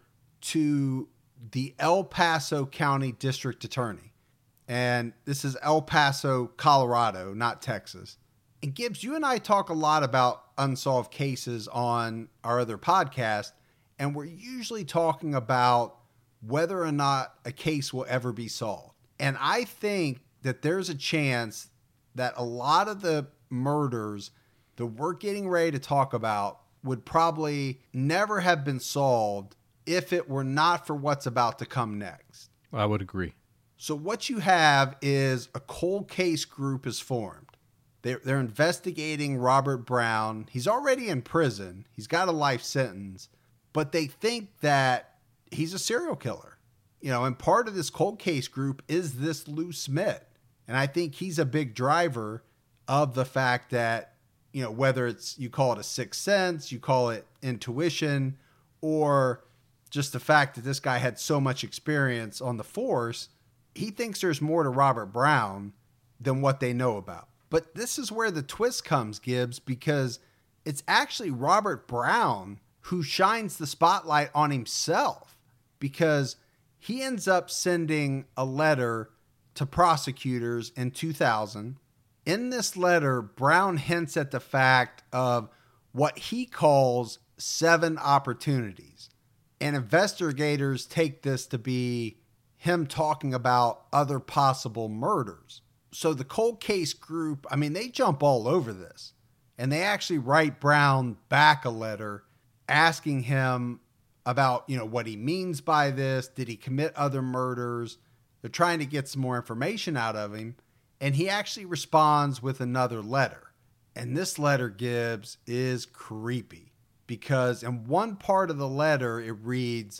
to the El Paso County District Attorney. And this is El Paso, Colorado, not Texas. And Gibbs, you and I talk a lot about unsolved cases on our other podcast, and we're usually talking about whether or not a case will ever be solved. And I think that there's a chance that a lot of the murders that we're getting ready to talk about would probably never have been solved if it were not for what's about to come next. I would agree. So what you have is a cold case group is formed. They're investigating Robert Brown. He's already in prison. He's got a life sentence, but they think that he's a serial killer. You know, and part of this cold case group is this Lou Smit. And I think he's a big driver of the fact that, you know, whether it's you call it a sixth sense, you call it intuition, or just the fact that this guy had so much experience on the force, he thinks there's more to Robert Brown than what they know about. But this is where the twist comes, Gibbs, because it's actually Robert Brown who shines the spotlight on himself, because he ends up sending a letter to prosecutors in 2000. In this letter, Brown hints at the fact of what he calls 7 opportunities. And investigators take this to be him talking about other possible murders. So the cold case group, I mean, they jump all over this. And they actually write Brown back a letter asking him about, you know, what he means by this. Did he commit other murders? They're trying to get some more information out of him. And he actually responds with another letter. And this letter, Gibbs, is creepy. Because in one part of the letter, it reads,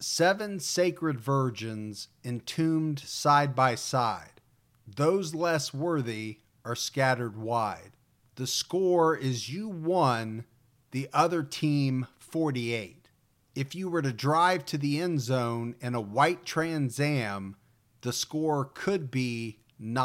7 sacred virgins entombed side by side. Those less worthy are scattered wide. The score is you 1, the other team 48. If you were to drive to the end zone in a white Trans Am, the score could be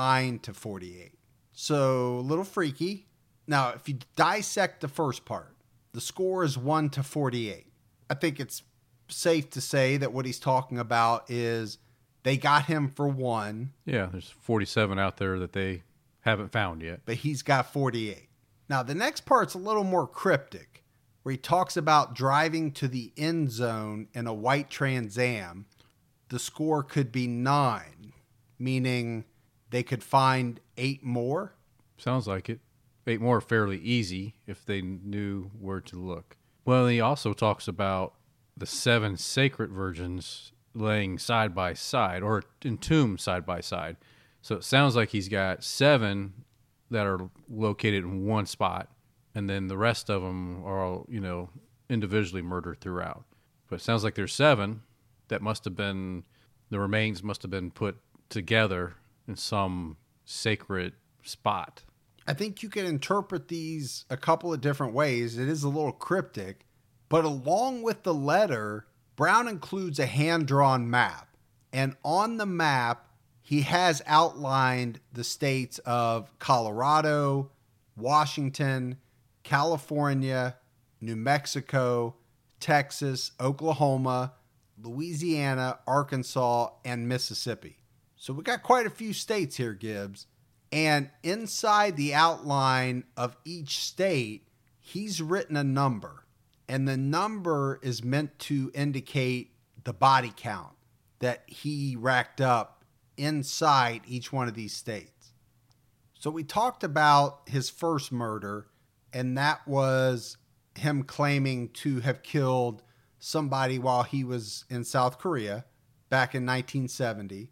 9-48. So a little freaky. Now, if you dissect the first part, the score is 1-48. I think it's safe to say that what he's talking about is they got him for 1. Yeah, there's 47 out there that they haven't found yet. But he's got 48. Now, the next part's a little more cryptic, where he talks about driving to the end zone in a white Trans Am. The score could be 9, meaning they could find 8 more. Sounds like it. 8 more fairly easy if they knew where to look. Well, he also talks about the 7 sacred virgins laying side by side, or entombed side by side. So it sounds like he's got 7 that are located in one spot, and then the rest of them are all, you know, individually murdered throughout. But it sounds like there's 7 that must have been, the remains must have been put together in some sacred spot. I think you can interpret these a couple of different ways. It is a little cryptic, but along with the letter, Brown includes a hand-drawn map. And on the map, he has outlined the states of Colorado, Washington, California, New Mexico, Texas, Oklahoma, Louisiana, Arkansas, and Mississippi. So we got quite a few states here, Gibbs. And inside the outline of each state, he's written a number. And the number is meant to indicate the body count that he racked up inside each one of these states. So we talked about his first murder, and that was him claiming to have killed somebody while he was in South Korea back in 1970.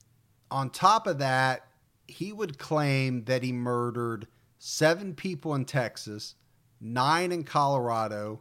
On top of that, he would claim that he murdered 7 people in Texas, 9 in Colorado,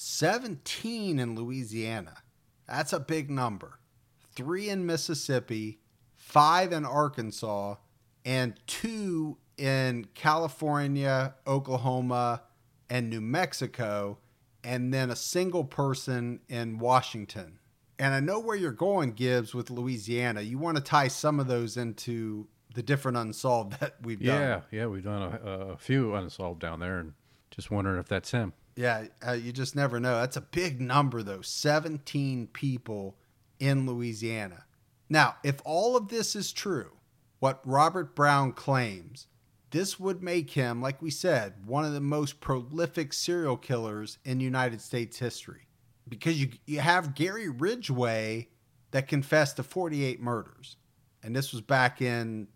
17 in Louisiana. That's a big number. 3 in Mississippi, 5 in Arkansas, and 2 in California, Oklahoma, and New Mexico, and then a single person in Washington. And I know where you're going, Gibbs, with Louisiana. You want to tie some of those into the different unsolved that we've done. Yeah, we've done a few unsolved down there, and just wondering if that's him. Yeah, you just never know. That's a big number, though. 17 people in Louisiana. Now, if all of this is true, what Robert Brown claims, this would make him, like we said, one of the most prolific serial killers in United States history. Because you have Gary Ridgway that confessed to 48 murders. And this was back in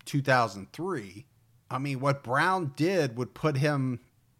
2003. I mean, what Brown did would put him,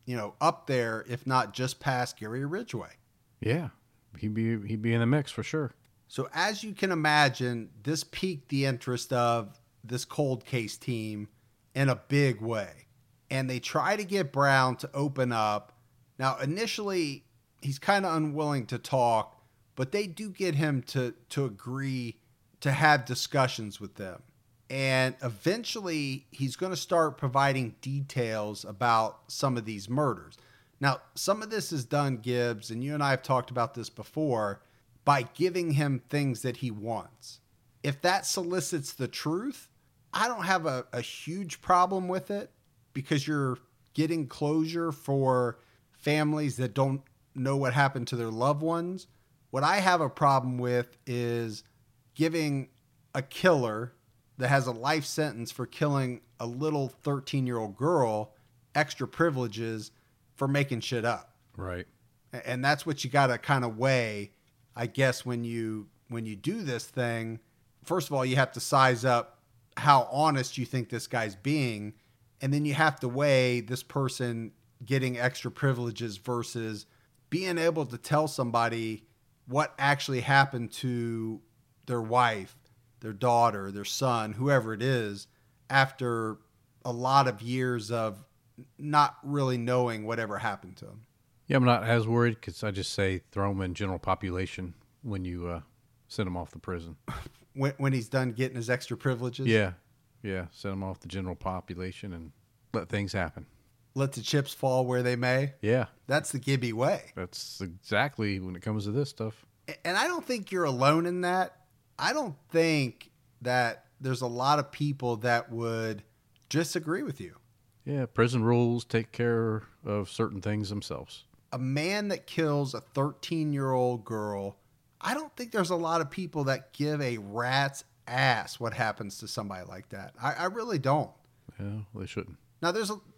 up there, if not just past Gary Ridgway. Yeah, he'd be in the mix for sure. So as you can imagine, this piqued the interest of this cold case team in a big way. And they try to get Brown to open up. Now, initially, he's kind of unwilling to talk, but they do get him to agree to have discussions with them. And eventually, he's going to start providing details about some of these murders. Now, some of this is done, Gibbs, and you and I have talked about this before, by giving him things that he wants. If that solicits the truth, I don't have a huge problem with it, because you're getting closure for families that don't know what happened to their loved ones. What I have a problem with is giving a killer that has a life sentence for killing a little 13-year-old girl extra privileges for making shit up. Right. And that's what you got to kind of weigh, I guess, when you do this thing. First of all, you have to size up how honest you think this guy's being, and then you have to weigh this person getting extra privileges versus being able to tell somebody what actually happened to their wife, their daughter, their son, whoever it is, after a lot of years of not really knowing whatever happened to them. Yeah, I'm not as worried because I just say throw him in general population when you send him off the prison. When he's done getting his extra privileges? Yeah, send him off the general population and let things happen. Let the chips fall where they may? Yeah. That's the Gibby way. That's exactly when it comes to this stuff. And I don't think you're alone in that. I don't think that there's a lot of people that would disagree with you. Yeah, prison rules take care of certain things themselves. A man that kills a 13-year-old girl, I don't think there's a lot of people that give a rat's ass what happens to somebody like that. I really don't. Yeah, they shouldn't. Now,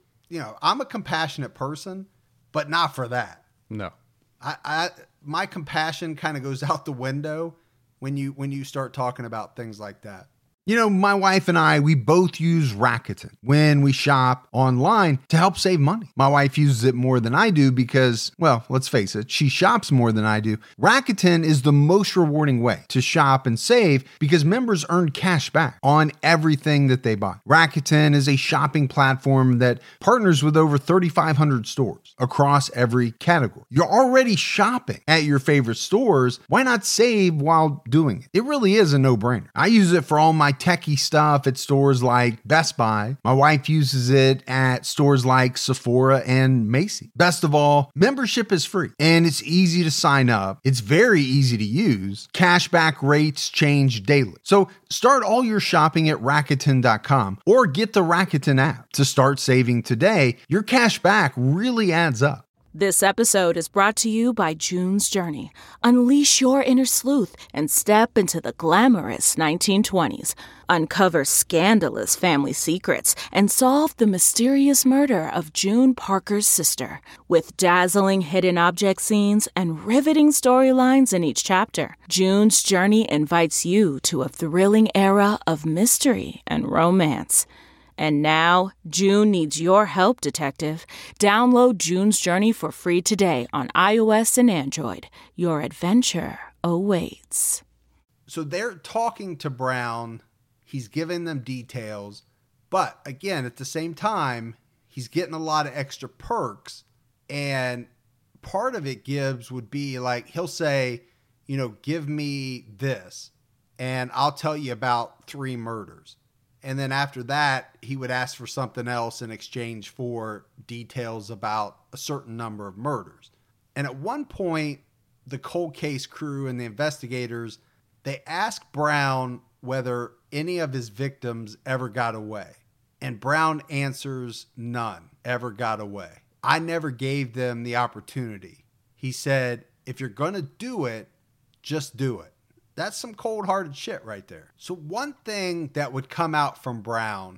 I'm a compassionate person, but not for that. No. My compassion kind of goes out the window when you start talking about things like that. My wife and I, we both use Rakuten when we shop online to help save money. My wife uses it more than I do because, well, let's face it, she shops more than I do. Rakuten is the most rewarding way to shop and save because members earn cash back on everything that they buy. Rakuten is a shopping platform that partners with over 3,500 stores across every category. You're already shopping at your favorite stores. Why not save while doing it? It really is a no-brainer. I use it for all my techie stuff at stores like Best Buy. My wife uses it at stores like Sephora and Macy's. Best of all, membership is free and it's easy to sign up. It's very easy to use. Cashback rates change daily. So start all your shopping at Rakuten.com or get the Rakuten app to start saving today. Your cash back really adds up. This episode is brought to you by June's Journey. Unleash your inner sleuth and step into the glamorous 1920s. Uncover scandalous family secrets and solve the mysterious murder of June Parker's sister. With dazzling hidden object scenes and riveting storylines in each chapter, June's Journey invites you to a thrilling era of mystery and romance. And now, June needs your help, detective. Download June's Journey for free today on iOS and Android. Your adventure awaits. So they're talking to Brown. He's giving them details. But again, at the same time, he's getting a lot of extra perks. And part of it, Gibbs, would be like, he'll say, give me this, and I'll tell you about 3 murders. And then after that, he would ask for something else in exchange for details about a certain number of murders. And at one point, the cold case crew and the investigators, they asked Brown whether any of his victims ever got away. And Brown answers none ever got away. I never gave them the opportunity. He said, if you're going to do it, just do it. That's some cold-hearted shit right there. So one thing that would come out from Brown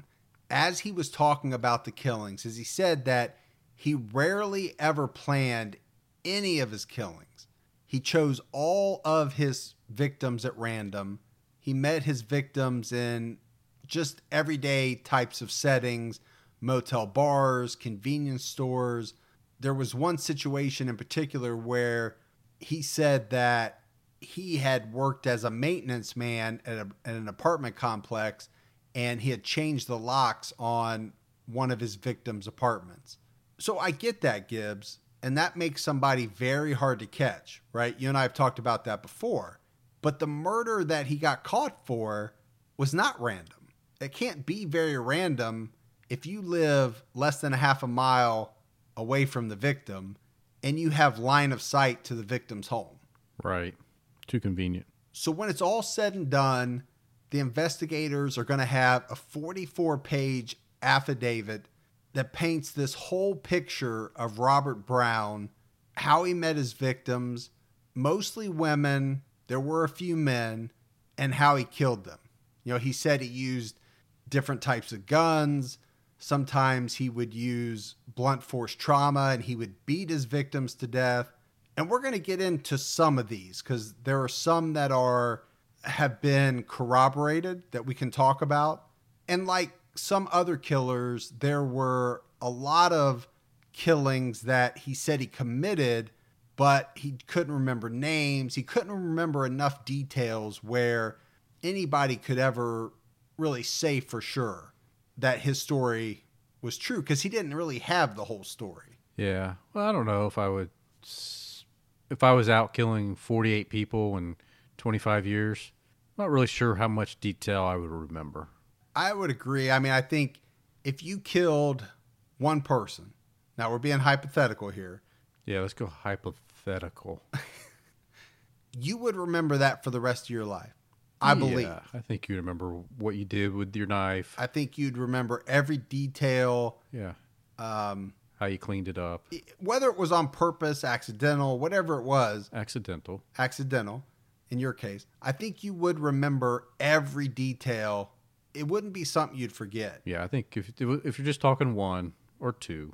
as he was talking about the killings, is he said that he rarely ever planned any of his killings. He chose all of his victims at random. He met his victims in just everyday types of settings, motel bars, convenience stores. There was one situation in particular where he said that he had worked as a maintenance man at an apartment complex, and he had changed the locks on one of his victims' apartments. So I get that, Gibbs, and that makes somebody very hard to catch, right? You and I have talked about that before. But the murder that he got caught for was not random. It can't be very random if you live less than a half a mile away from the victim and you have line of sight to the victim's home. Right. Too convenient. So when it's all said and done, the investigators are going to have a 44-page affidavit that paints this whole picture of Robert Brown, how he met his victims, mostly women, there were a few men, and how he killed them. You know, he said he used different types of guns. Sometimes he would use blunt force trauma and he would beat his victims to death. And we're going to get into some of these because there are some that have been corroborated that we can talk about. And like some other killers, there were a lot of killings that he said he committed, but he couldn't remember names. He couldn't remember enough details where anybody could ever really say for sure that his story was true because he didn't really have the whole story. Yeah. Well, I don't know if I was out killing 48 people in 25 years, not really sure how much detail I would remember. I would agree. I mean, I think if you killed one person, now we're being hypothetical here. Yeah, let's go hypothetical. You would remember that for the rest of your life. I believe. I think you remember what you did with your knife. I think you'd remember every detail. Yeah. How you cleaned it up. Whether it was on purpose, accidental, whatever it was. Accidental. In your case. I think you would remember every detail. It wouldn't be something you'd forget. Yeah, I think if you're just talking one or two.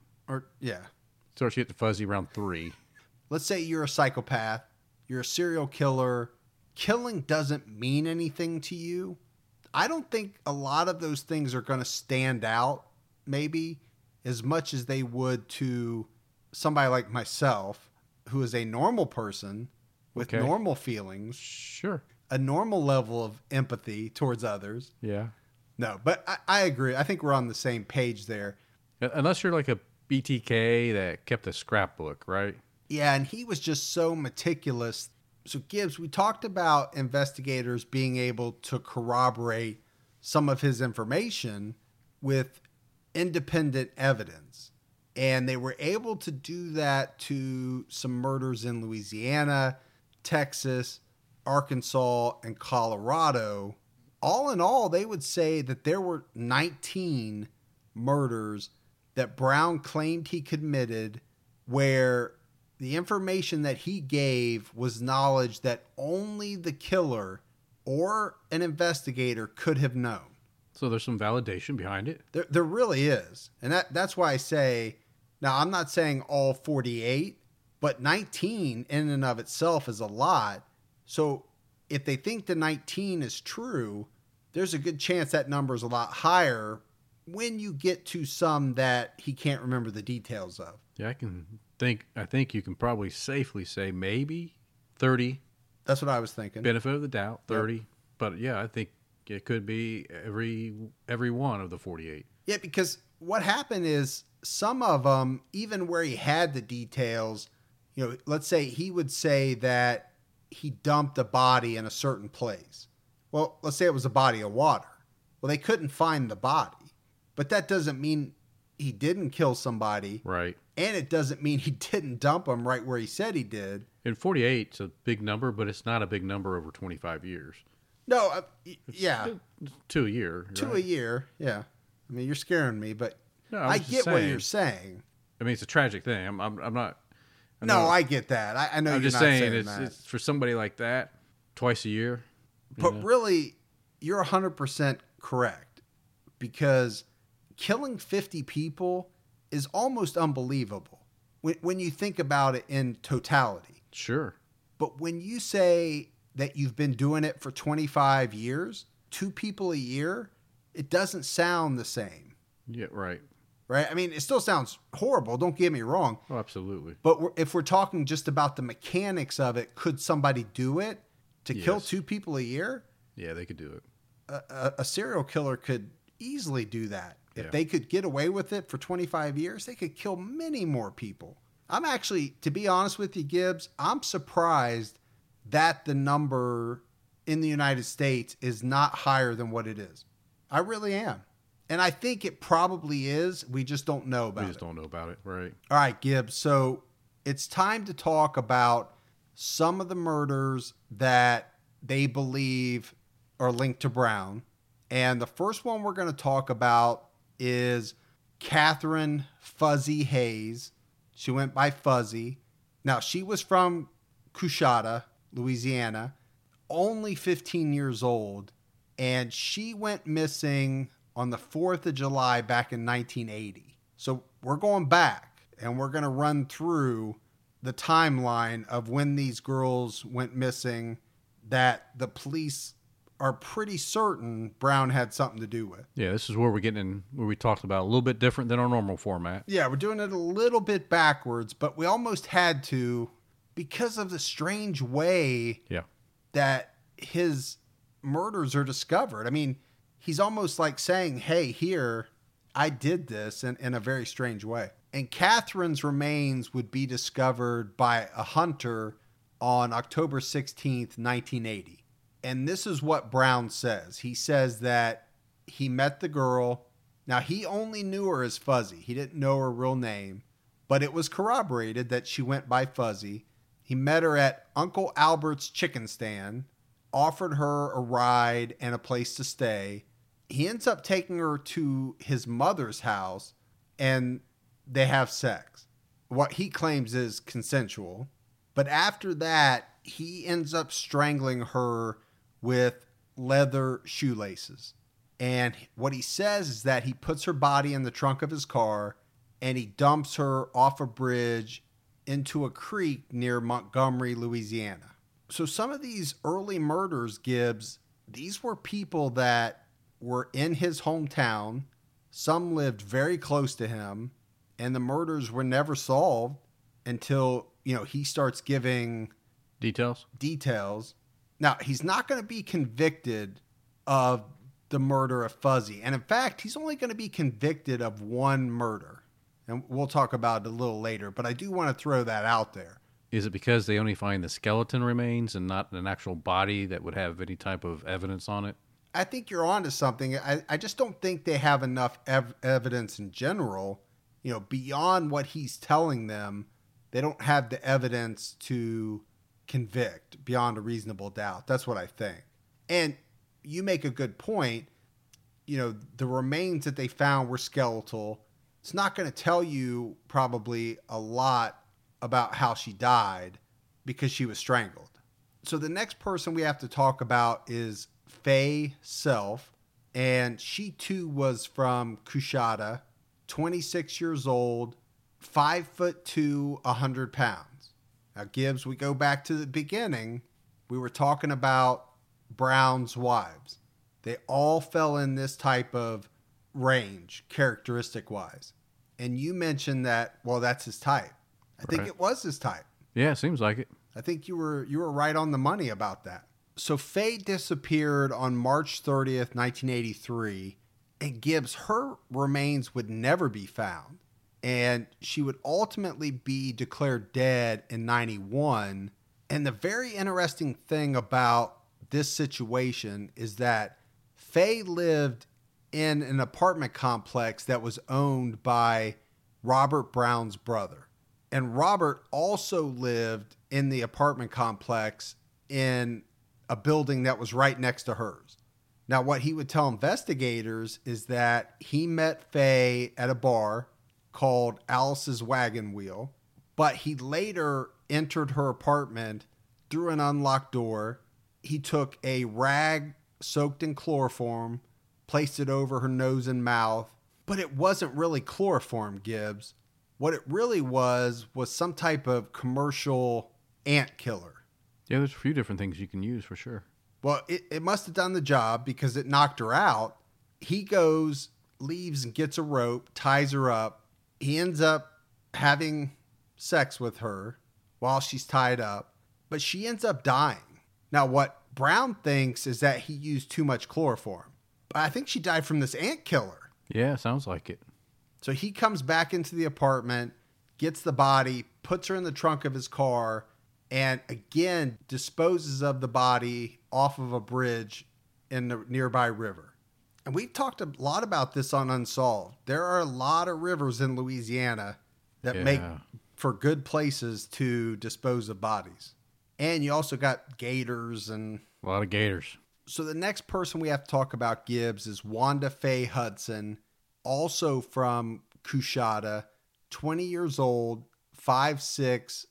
Starts getting fuzzy around 3. Let's say you're a psychopath. You're a serial killer. Killing doesn't mean anything to you. I don't think a lot of those things are going to stand out, maybe, as much as they would to somebody like myself, who is a normal person with normal feelings. Sure. A normal level of empathy towards others. Yeah. No, but I agree. I think we're on the same page there. Unless you're like a BTK that kept a scrapbook, right? Yeah, and he was just so meticulous. So, Gibbs, we talked about investigators being able to corroborate some of his information with independent evidence. And they were able to do that to some murders in Louisiana, Texas, Arkansas, and Colorado. All in all, they would say that there were 19 murders that Brown claimed he committed where the information that he gave was knowledge that only the killer or an investigator could have known. So there's some validation behind it. There really is. And that's why I say, now I'm not saying all 48, but 19 in and of itself is a lot. So if they think the 19 is true, there's a good chance that number is a lot higher when you get to some that he can't remember the details of. Yeah, I think you can probably safely say maybe 30. That's what I was thinking. Benefit of the doubt, 30. Yep. But yeah, I think it could be every one of the 48. Yeah, because what happened is some of them, even where he had the details, you know, let's say he would say that he dumped a body in a certain place. Well, let's say it was a body of water. Well, they couldn't find the body. But that doesn't mean he didn't kill somebody. Right. And it doesn't mean he didn't dump him right where he said he did. And 48 is a big number, but it's not a big number over 25 years. No, yeah. 2 a year. Right? 2 a year, yeah. I mean, you're scaring me, but no, I get what you're saying. I mean, it's a tragic thing. I'm not. I get that. I know I'm you're just not saying that. It's for somebody like that, twice a year. But really, you're 100% correct because killing 50 people is almost unbelievable when you think about it in totality. Sure. But when you say that you've been doing it for 25 years, 2 people a year, it doesn't sound the same. Yeah, right. Right? I mean, it still sounds horrible, don't get me wrong. Oh, absolutely. But if we're talking just about the mechanics of it, could somebody do it to kill 2 people a year? Yeah, they could do it. A serial killer could easily do that. If Yeah. they could get away with it for 25 years, they could kill many more people. I'm actually, to be honest with you, Gibbs, I'm surprised that the number in the United States is not higher than what it is. I really am. And I think it probably is. We just don't know about it. We just don't know about it, right? All right, Gibbs. So it's time to talk about some of the murders that they believe are linked to Brown. And the first one we're going to talk about is Catherine Fuzzy Hayes. She went by Fuzzy. Now, she was from Coushatta, Louisiana, only 15 years old. And she went missing on the 4th of July back in 1980. So we're going back and we're going to run through the timeline of when these girls went missing that the police are pretty certain Brown had something to do with. Yeah, this is where we're getting where we talked about a little bit different than our normal format. Yeah, we're doing it a little bit backwards, but we almost had to because of the strange way that his murders are discovered. I mean, he's almost like saying, hey, here, I did this in a very strange way. And Catherine's remains would be discovered by a hunter on October 16th, 1980. And this is what Brown says. He says that he met the girl. Now, he only knew her as Fuzzy. He didn't know her real name, but it was corroborated that she went by Fuzzy. He met her at Uncle Albert's chicken stand, offered her a ride and a place to stay. He ends up taking her to his mother's house, and they have sex. What he claims is consensual. But after that, he ends up strangling her with leather shoelaces. And what he says is that he puts her body in the trunk of his car and he dumps her off a bridge into a creek near Montgomery, Louisiana. So some of these early murders, Gibbs, these were people that were in his hometown. Some lived very close to him, and the murders were never solved until, he starts giving details. Now, he's not going to be convicted of the murder of Fuzzy. And in fact, he's only going to be convicted of one murder. And we'll talk about it a little later, but I do want to throw that out there. Is it because they only find the skeleton remains and not an actual body that would have any type of evidence on it? I think you're onto something. I just don't think they have enough evidence in general. Beyond what he's telling them, they don't have the evidence to convict beyond a reasonable doubt. That's what I think. And you make a good point. The remains that they found were skeletal. It's not going to tell you probably a lot about how she died because she was strangled. So the next person we have to talk about is Faye Self, and she too was from Coushatta, 26 years old, 5'2", 100 pounds. Now, Gibbs, we go back to the beginning. We were talking about Brown's wives. They all fell in this type of range, characteristic-wise. And you mentioned that, well, that's his type. I think it was his type. Yeah, seems like it. I think you were right on the money about that. So Faye disappeared on March 30th, 1983, and Gibbs, her remains would never be found. And she would ultimately be declared dead in 91. And the very interesting thing about this situation is that Faye lived in an apartment complex that was owned by Robert Brown's brother. And Robert also lived in the apartment complex in a building that was right next to hers. Now, what he would tell investigators is that he met Faye at a bar called Alice's Wagon Wheel, but he later entered her apartment through an unlocked door. He took a rag soaked in chloroform, placed it over her nose and mouth, But it wasn't really chloroform, Gibbs. What it really was some type of commercial ant killer. Yeah, there's a few different things you can use for sure. Well, it must have done the job because it knocked her out. He goes, leaves and gets a rope, ties her up. He ends up having sex with her while she's tied up, but she ends up dying. Now, what Brown thinks is that he used too much chloroform. But I think she died from this ant killer. Yeah, sounds like it. So he comes back into the apartment, gets the body, puts her in the trunk of his car, and again disposes of the body off of a bridge in the nearby river. And we've talked a lot about this on Unsolved. There are a lot of rivers in Louisiana that make for good places to dispose of bodies. And you also got gators and... A lot of gators. So the next person we have to talk about, Gibbs, is Wanda Faye Hudson, also from Coushatta, 20 years old, 5'6",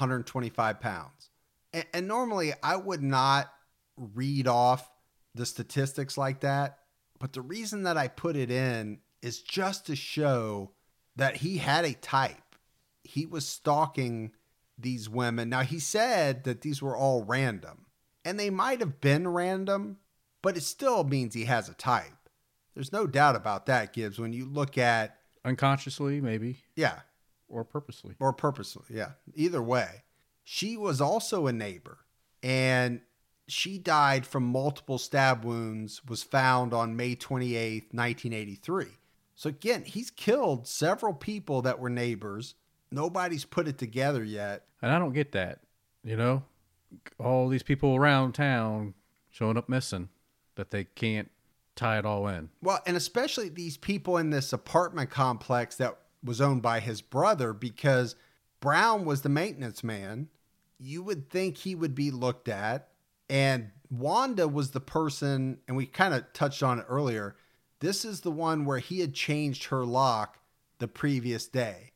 125 pounds. And normally I would not read off the statistics like that, but the reason that I put it in is just to show that he had a type. He was stalking these women. Now, he said that these were all random, and they might have been random, but it still means he has a type. There's no doubt about that, Gibbs, when you look at... Unconsciously, maybe. Yeah. Or purposely. Or purposely, yeah. Either way. She was also a neighbor, and she died from multiple stab wounds, was found on May 28th, 1983. So again, he's killed several people that were neighbors. Nobody's put it together yet. And I don't get that. You know, all these people around town showing up missing, that they can't tie it all in. Well, and especially these people in this apartment complex that was owned by his brother, because Brown was the maintenance man. You would think he would be looked at. And Wanda was the person, and we kind of touched on it earlier. This is the one where he had changed her lock the previous day.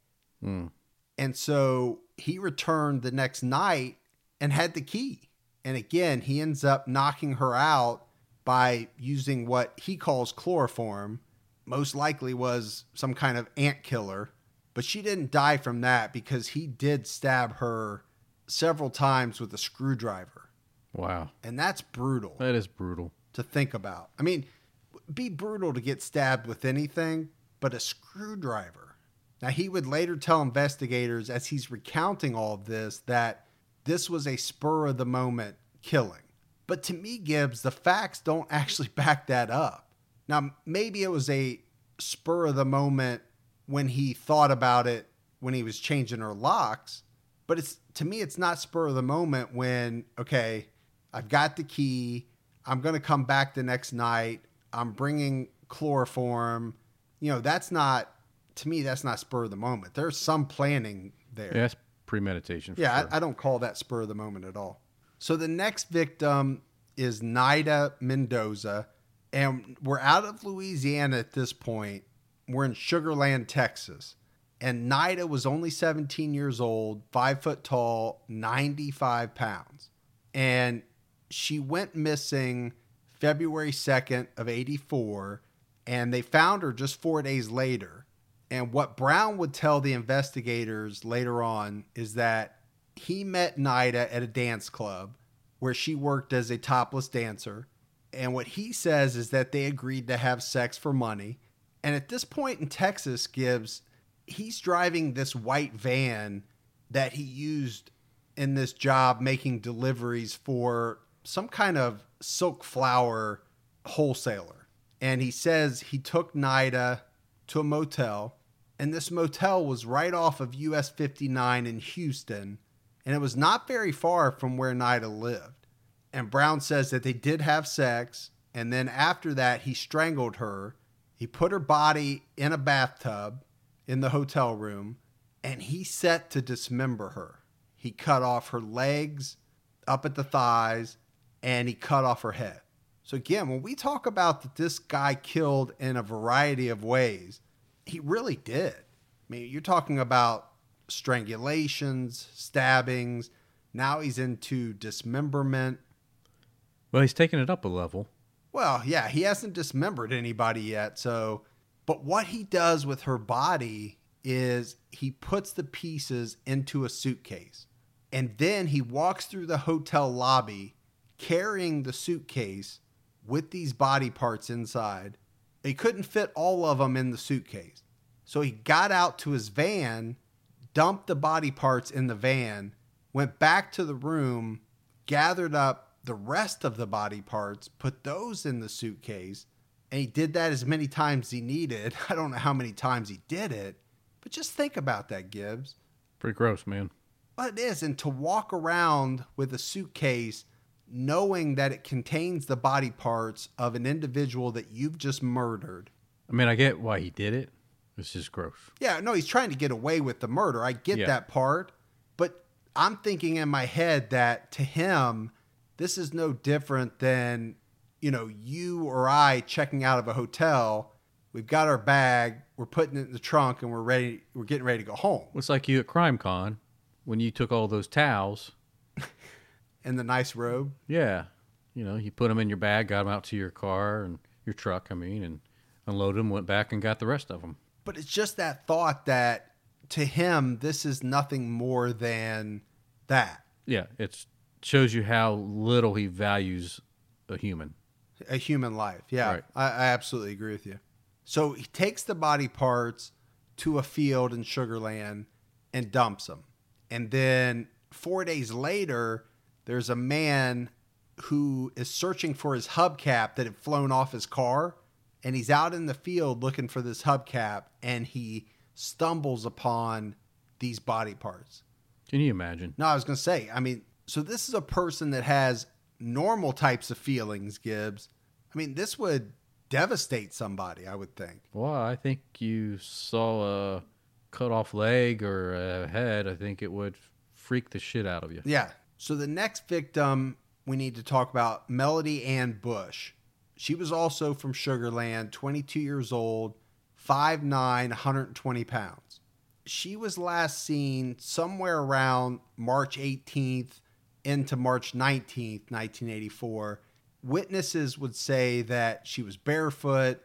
And so he returned the next night and had the key. And again, he ends up knocking her out by using what he calls chloroform. Most likely was some kind of ant killer. But she didn't die from that because he did stab her several times with a screwdriver. Wow. And that's brutal. That is brutal to think about. I mean, it'd be brutal to get stabbed with anything, but a screwdriver. Now, he would later tell investigators, as he's recounting all of this, that this was a spur-of-the-moment killing. But to me, Gibbs, the facts don't actually back that up. Now, maybe it was a spur-of-the-moment when he thought about it when he was changing her locks, but to me, it's not spur-of-the-moment when, okay, I've got the key, I'm going to come back the next night, I'm bringing chloroform. You know, that's not... To me, that's not spur of the moment. There's some planning there. Yeah, that's premeditation. Yeah, sure. I don't call that spur of the moment at all. So the next victim is Nida Mendoza, and we're out of Louisiana at this point. We're in Sugar Land, Texas. And Nida was only 17 years old, 5 foot tall, 95 pounds. And she went missing February 2nd of 84, and they found her just 4 days later. And what Brown would tell the investigators later on is that he met Nida at a dance club where she worked as a topless dancer. And what he says is that they agreed to have sex for money. And at this point in Texas, Gibbs, he's driving this white van that he used in this job making deliveries for some kind of silk flower wholesaler. And he says he took Nida to a motel. And this motel was right off of US 59 in Houston, and it was not very far from where Nida lived. And Brown says that they did have sex, and then after that, he strangled her. He put her body in a bathtub in the hotel room, and he set to dismember her. He cut off her legs up at the thighs, and he cut off her head. So again, when we talk about that this guy killed in a variety of ways, he really did. I mean, you're talking about strangulations, stabbings. Now he's into dismemberment. Well, he's taken it up a level. Well, yeah, he hasn't dismembered anybody yet. So, But what he does with her body is he puts the pieces into a suitcase. And then he walks through the hotel lobby carrying the suitcase with these body parts inside. He couldn't fit all of them in the suitcase. So he got out to his van, dumped the body parts in the van, went back to the room, gathered up the rest of the body parts, put those in the suitcase, and he did that as many times as he needed. I don't know how many times he did it, but just think about that, Gibbs. Pretty gross, man. Well, it is. And to walk around with a suitcase knowing that it contains the body parts of an individual that you've just murdered. I mean, I get why he did it. It's just gross. Yeah, no, he's trying to get away with the murder. I get that part. But I'm thinking in my head that to him, this is no different than, you or I checking out of a hotel. We've got our bag, we're putting it in the trunk, and we're getting ready to go home. It's like you at CrimeCon when you took all those towels. In the nice robe. Yeah. You put them in your bag, got them out to your car and your truck, and unloaded them, went back and got the rest of them. But it's just that thought that to him, this is nothing more than that. Yeah. It shows you how little he values a human. A human life. Yeah. Right. I absolutely agree with you. So he takes the body parts to a field in Sugar Land and dumps them. And then 4 days later, there's a man who is searching for his hubcap that had flown off his car. And he's out in the field looking for this hubcap, and he stumbles upon these body parts. Can you imagine? No, I was going to say, so this is a person that has normal types of feelings, Gibbs. This would devastate somebody, I would think. Well, I think you saw a cut off leg or a head. I think it would freak the shit out of you. Yeah. So the next victim we need to talk about, Melody Ann Bush. She was also from Sugar Land, 22 years old, 5'9", 120 pounds. She was last seen somewhere around March 18th into March 19th, 1984. Witnesses would say that she was barefoot,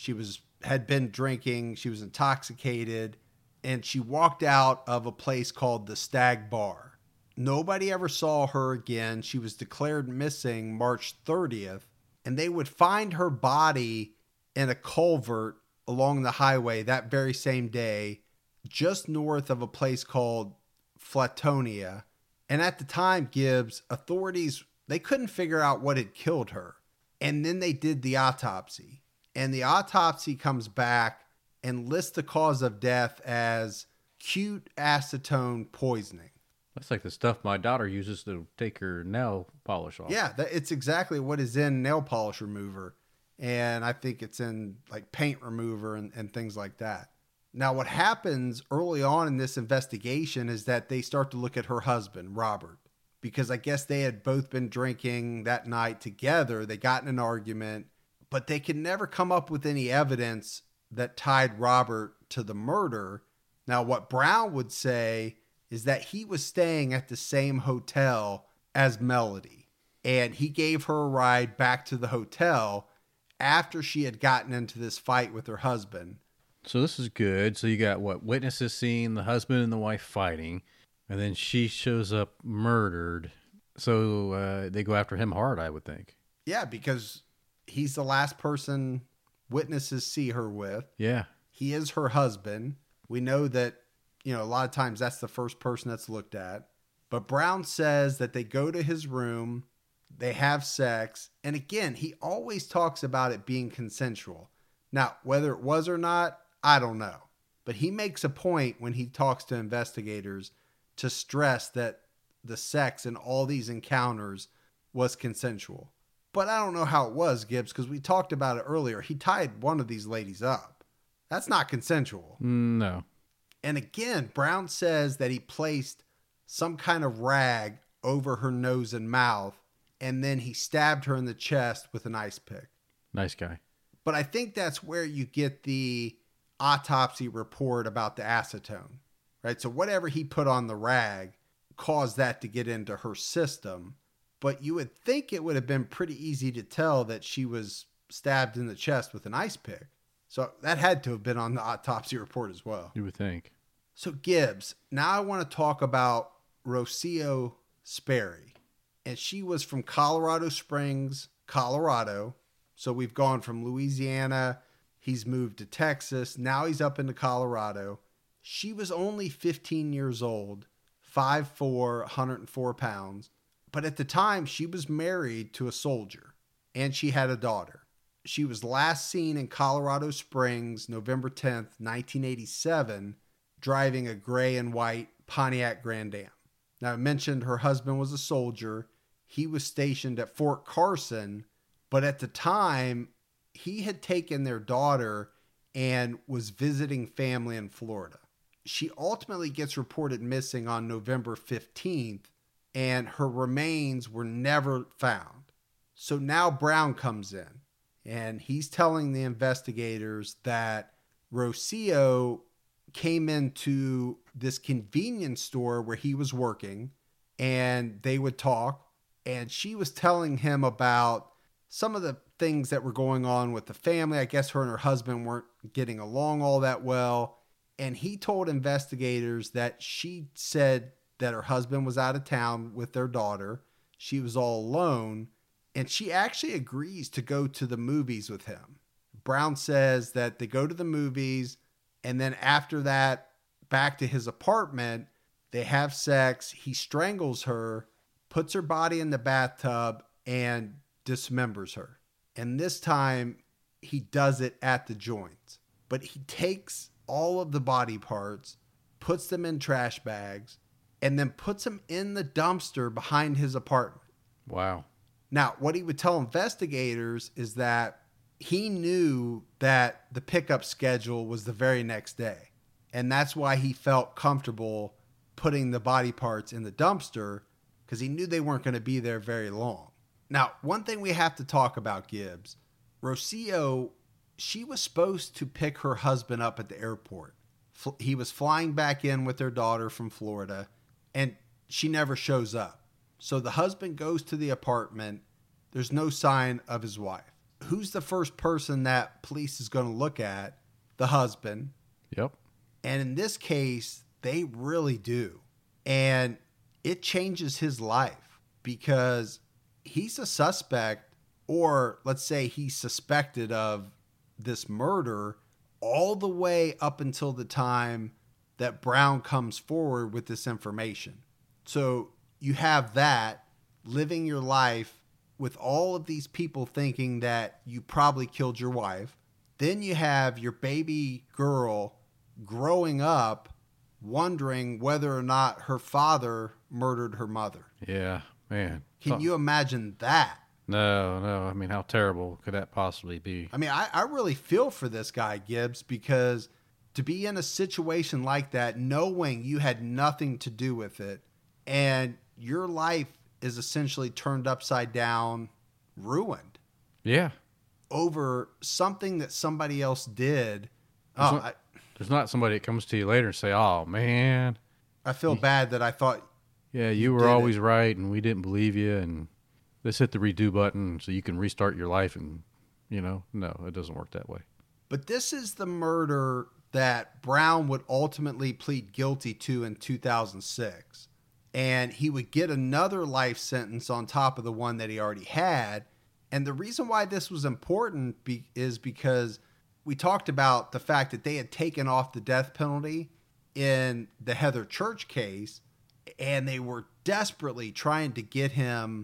had been drinking, she was intoxicated, and she walked out of a place called the Stag Bar. Nobody ever saw her again. She was declared missing March 30th. And they would find her body in a culvert along the highway that very same day, just north of a place called Flatonia. And at the time, Gibbs, authorities, they couldn't figure out what had killed her. And then they did the autopsy. And the autopsy comes back and lists the cause of death as acute acetone poisoning. That's like the stuff my daughter uses to take her nail polish off. Yeah, it's exactly what is in nail polish remover. And I think it's in like paint remover and things like that. Now, what happens early on in this investigation is that they start to look at her husband, Robert, because I guess they had both been drinking that night together. They got in an argument, but they could never come up with any evidence that tied Robert to the murder. Now, what Brown would say is that he was staying at the same hotel as Melody, and he gave her a ride back to the hotel after she had gotten into this fight with her husband. So this is good. So you got witnesses seeing the husband and the wife fighting, and then she shows up murdered. So they go after him hard, I would think. Yeah, because he's the last person witnesses see her with. Yeah. He is her husband. We know that, a lot of times that's the first person that's looked at. But Brown says that they go to his room, they have sex, and again, he always talks about it being consensual. Now, whether it was or not, I don't know. But he makes a point when he talks to investigators to stress that the sex in all these encounters was consensual. But I don't know how it was, Gibbs, because we talked about it earlier. He tied one of these ladies up. That's not consensual. No. And again, Brown says that he placed some kind of rag over her nose and mouth, and then he stabbed her in the chest with an ice pick. Nice guy. But I think that's where you get the autopsy report about the acetone, right? So whatever he put on the rag caused that to get into her system. But you would think it would have been pretty easy to tell that she was stabbed in the chest with an ice pick. So that had to have been on the autopsy report as well. You would think. So Gibbs, now I want to talk about Rocio Sperry. And she was from Colorado Springs, Colorado. So we've gone from Louisiana. He's moved to Texas. Now he's up into Colorado. She was only 15 years old, 5'4", 104 pounds. But at the time, she was married to a soldier, and she had a daughter. She was last seen in Colorado Springs, November 10th, 1987, driving a gray and white Pontiac Grand Am. Now, I mentioned her husband was a soldier. He was stationed at Fort Carson, but at the time, he had taken their daughter and was visiting family in Florida. She ultimately gets reported missing on November 15th, and her remains were never found. So now Brown comes in, and he's telling the investigators that Rocio came into this convenience store where he was working, and they would talk, and she was telling him about some of the things that were going on with the family. I guess her and her husband weren't getting along all that well. And he told investigators that she said that her husband was out of town with their daughter. She was all alone. And she actually agrees to go to the movies with him. Brown says that they go to the movies, and then after that, back to his apartment, they have sex. He strangles her, puts her body in the bathtub, and dismembers her. And this time, he does it at the joints. But he takes all of the body parts, puts them in trash bags, and then puts them in the dumpster behind his apartment. Wow. Now, what he would tell investigators is that he knew that the pickup schedule was the very next day. And that's why he felt comfortable putting the body parts in the dumpster, because he knew they weren't going to be there very long. Now, one thing we have to talk about, Gibbs, Rocio, she was supposed to pick her husband up at the airport. He was flying back in with their daughter from Florida, and she never shows up. So the husband goes to the apartment. There's no sign of his wife. Who's the first person that police is going to look at? The husband. Yep. And in this case, they really do. And it changes his life because he's a suspect, or let's say he's suspected of this murder all the way up until the time that Brown comes forward with this information. So you have that, living your life with all of these people thinking that you probably killed your wife. Then you have your baby girl growing up wondering whether or not her father murdered her mother. Yeah, man. Can you imagine that? No. I mean, how terrible could that possibly be? I mean, I really feel for this guy, Gibbs, because to be in a situation like that, knowing you had nothing to do with it, and your life is essentially turned upside down, ruined. Yeah. Over something that somebody else did. There's not somebody that comes to you later and say, oh, man. I feel bad that I thought. Yeah, you were always right, and we didn't believe you, and let's hit the redo button so you can restart your life. And, no, it doesn't work that way. But this is the murder that Brown would ultimately plead guilty to in 2006. And he would get another life sentence on top of the one that he already had. And the reason why this was important is because we talked about the fact that they had taken off the death penalty in the Heather Church case, and they were desperately trying to get him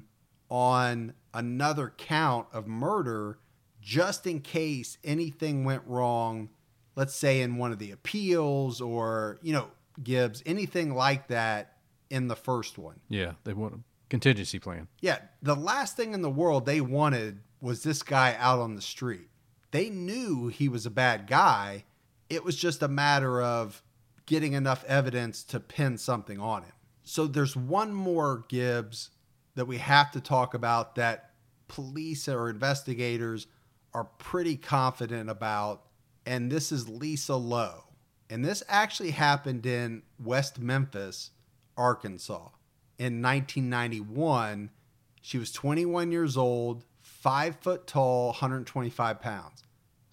on another count of murder just in case anything went wrong, let's say in one of the appeals or, Gibbs, anything like that in the first one. Yeah, they want a contingency plan. Yeah, the last thing in the world they wanted was this guy out on the street. They knew he was a bad guy. It was just a matter of getting enough evidence to pin something on him. So there's one more, Gibbs, that we have to talk about that police or investigators are pretty confident about, and this is Lisa Lowe. And this actually happened in West Memphis, Arkansas. In 1991, she was 21 years old, 5 foot tall, 125 pounds.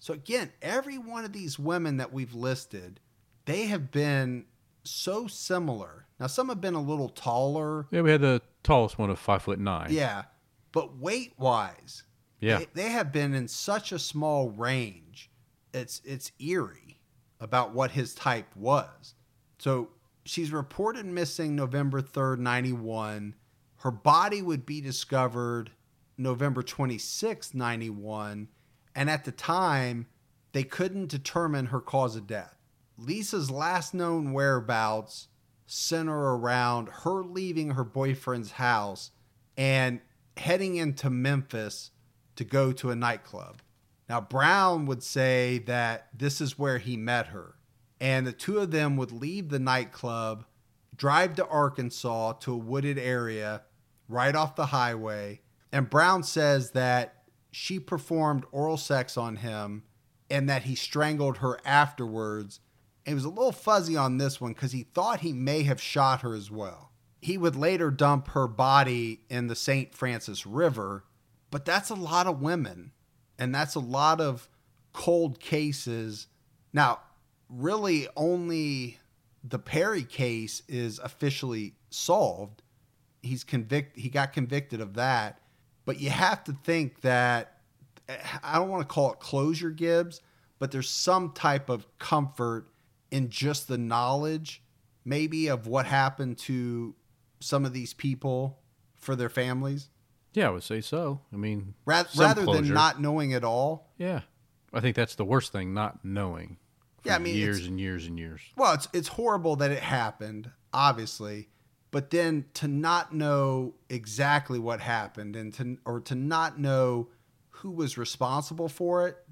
So again, every one of these women that we've listed, they have been so similar. Now, some have been a little taller. Yeah, we had the tallest one of 5'9". Yeah. But weight-wise, Yeah. they have been in such a small range. It's eerie about what his type was. So she's reported missing November 3rd, 91. Her body would be discovered November 26th, 91. And at the time, they couldn't determine her cause of death. Lisa's last known whereabouts center around her leaving her boyfriend's house and heading into Memphis to go to a nightclub. Now, Brown would say that this is where he met her, and the two of them would leave the nightclub, drive to Arkansas to a wooded area right off the highway, and Brown says that she performed oral sex on him and that he strangled her afterwards. It was a little fuzzy on this one because he thought he may have shot her as well. He would later dump her body in the St. Francis River, but that's a lot of women, and that's a lot of cold cases. Now, really only the Perry case is officially solved. He got convicted of that, but you have to think that, I don't want to call it closure, Gibbs, but there's some type of comfort in just the knowledge maybe of what happened to some of these people for their families. Yeah, I would say so. I mean, rather closure. than not knowing at all. Yeah. I think that's the worst thing, not knowing. For Yeah, I mean, years and years and years. Well, it's horrible that it happened, obviously, but then to not know exactly what happened and to not know who was responsible for it,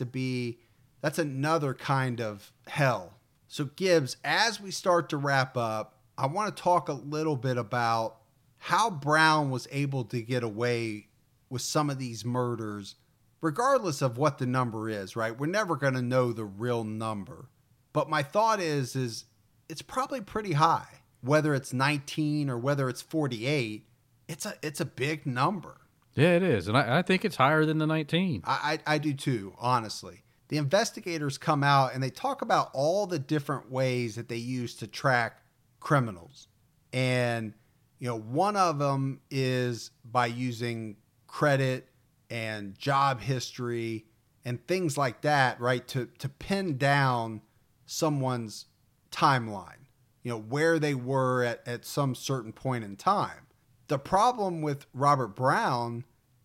that's another kind of hell. So Gibbs, as we start to wrap up, I want to talk a little bit about how Brown was able to get away with some of these murders, regardless of what the number is, right? We're never going to know the real number. But my thought is it's probably pretty high. Whether it's 19 or whether it's 48, it's a big number. Yeah, it is. And I think it's higher than the 19. I do too, honestly. The investigators come out and they talk about all the different ways that they use to track criminals. And, one of them is by using credit and job history and things like that, right? To pin down someone's timeline, where they were at some certain point in time. The problem with Robert Brown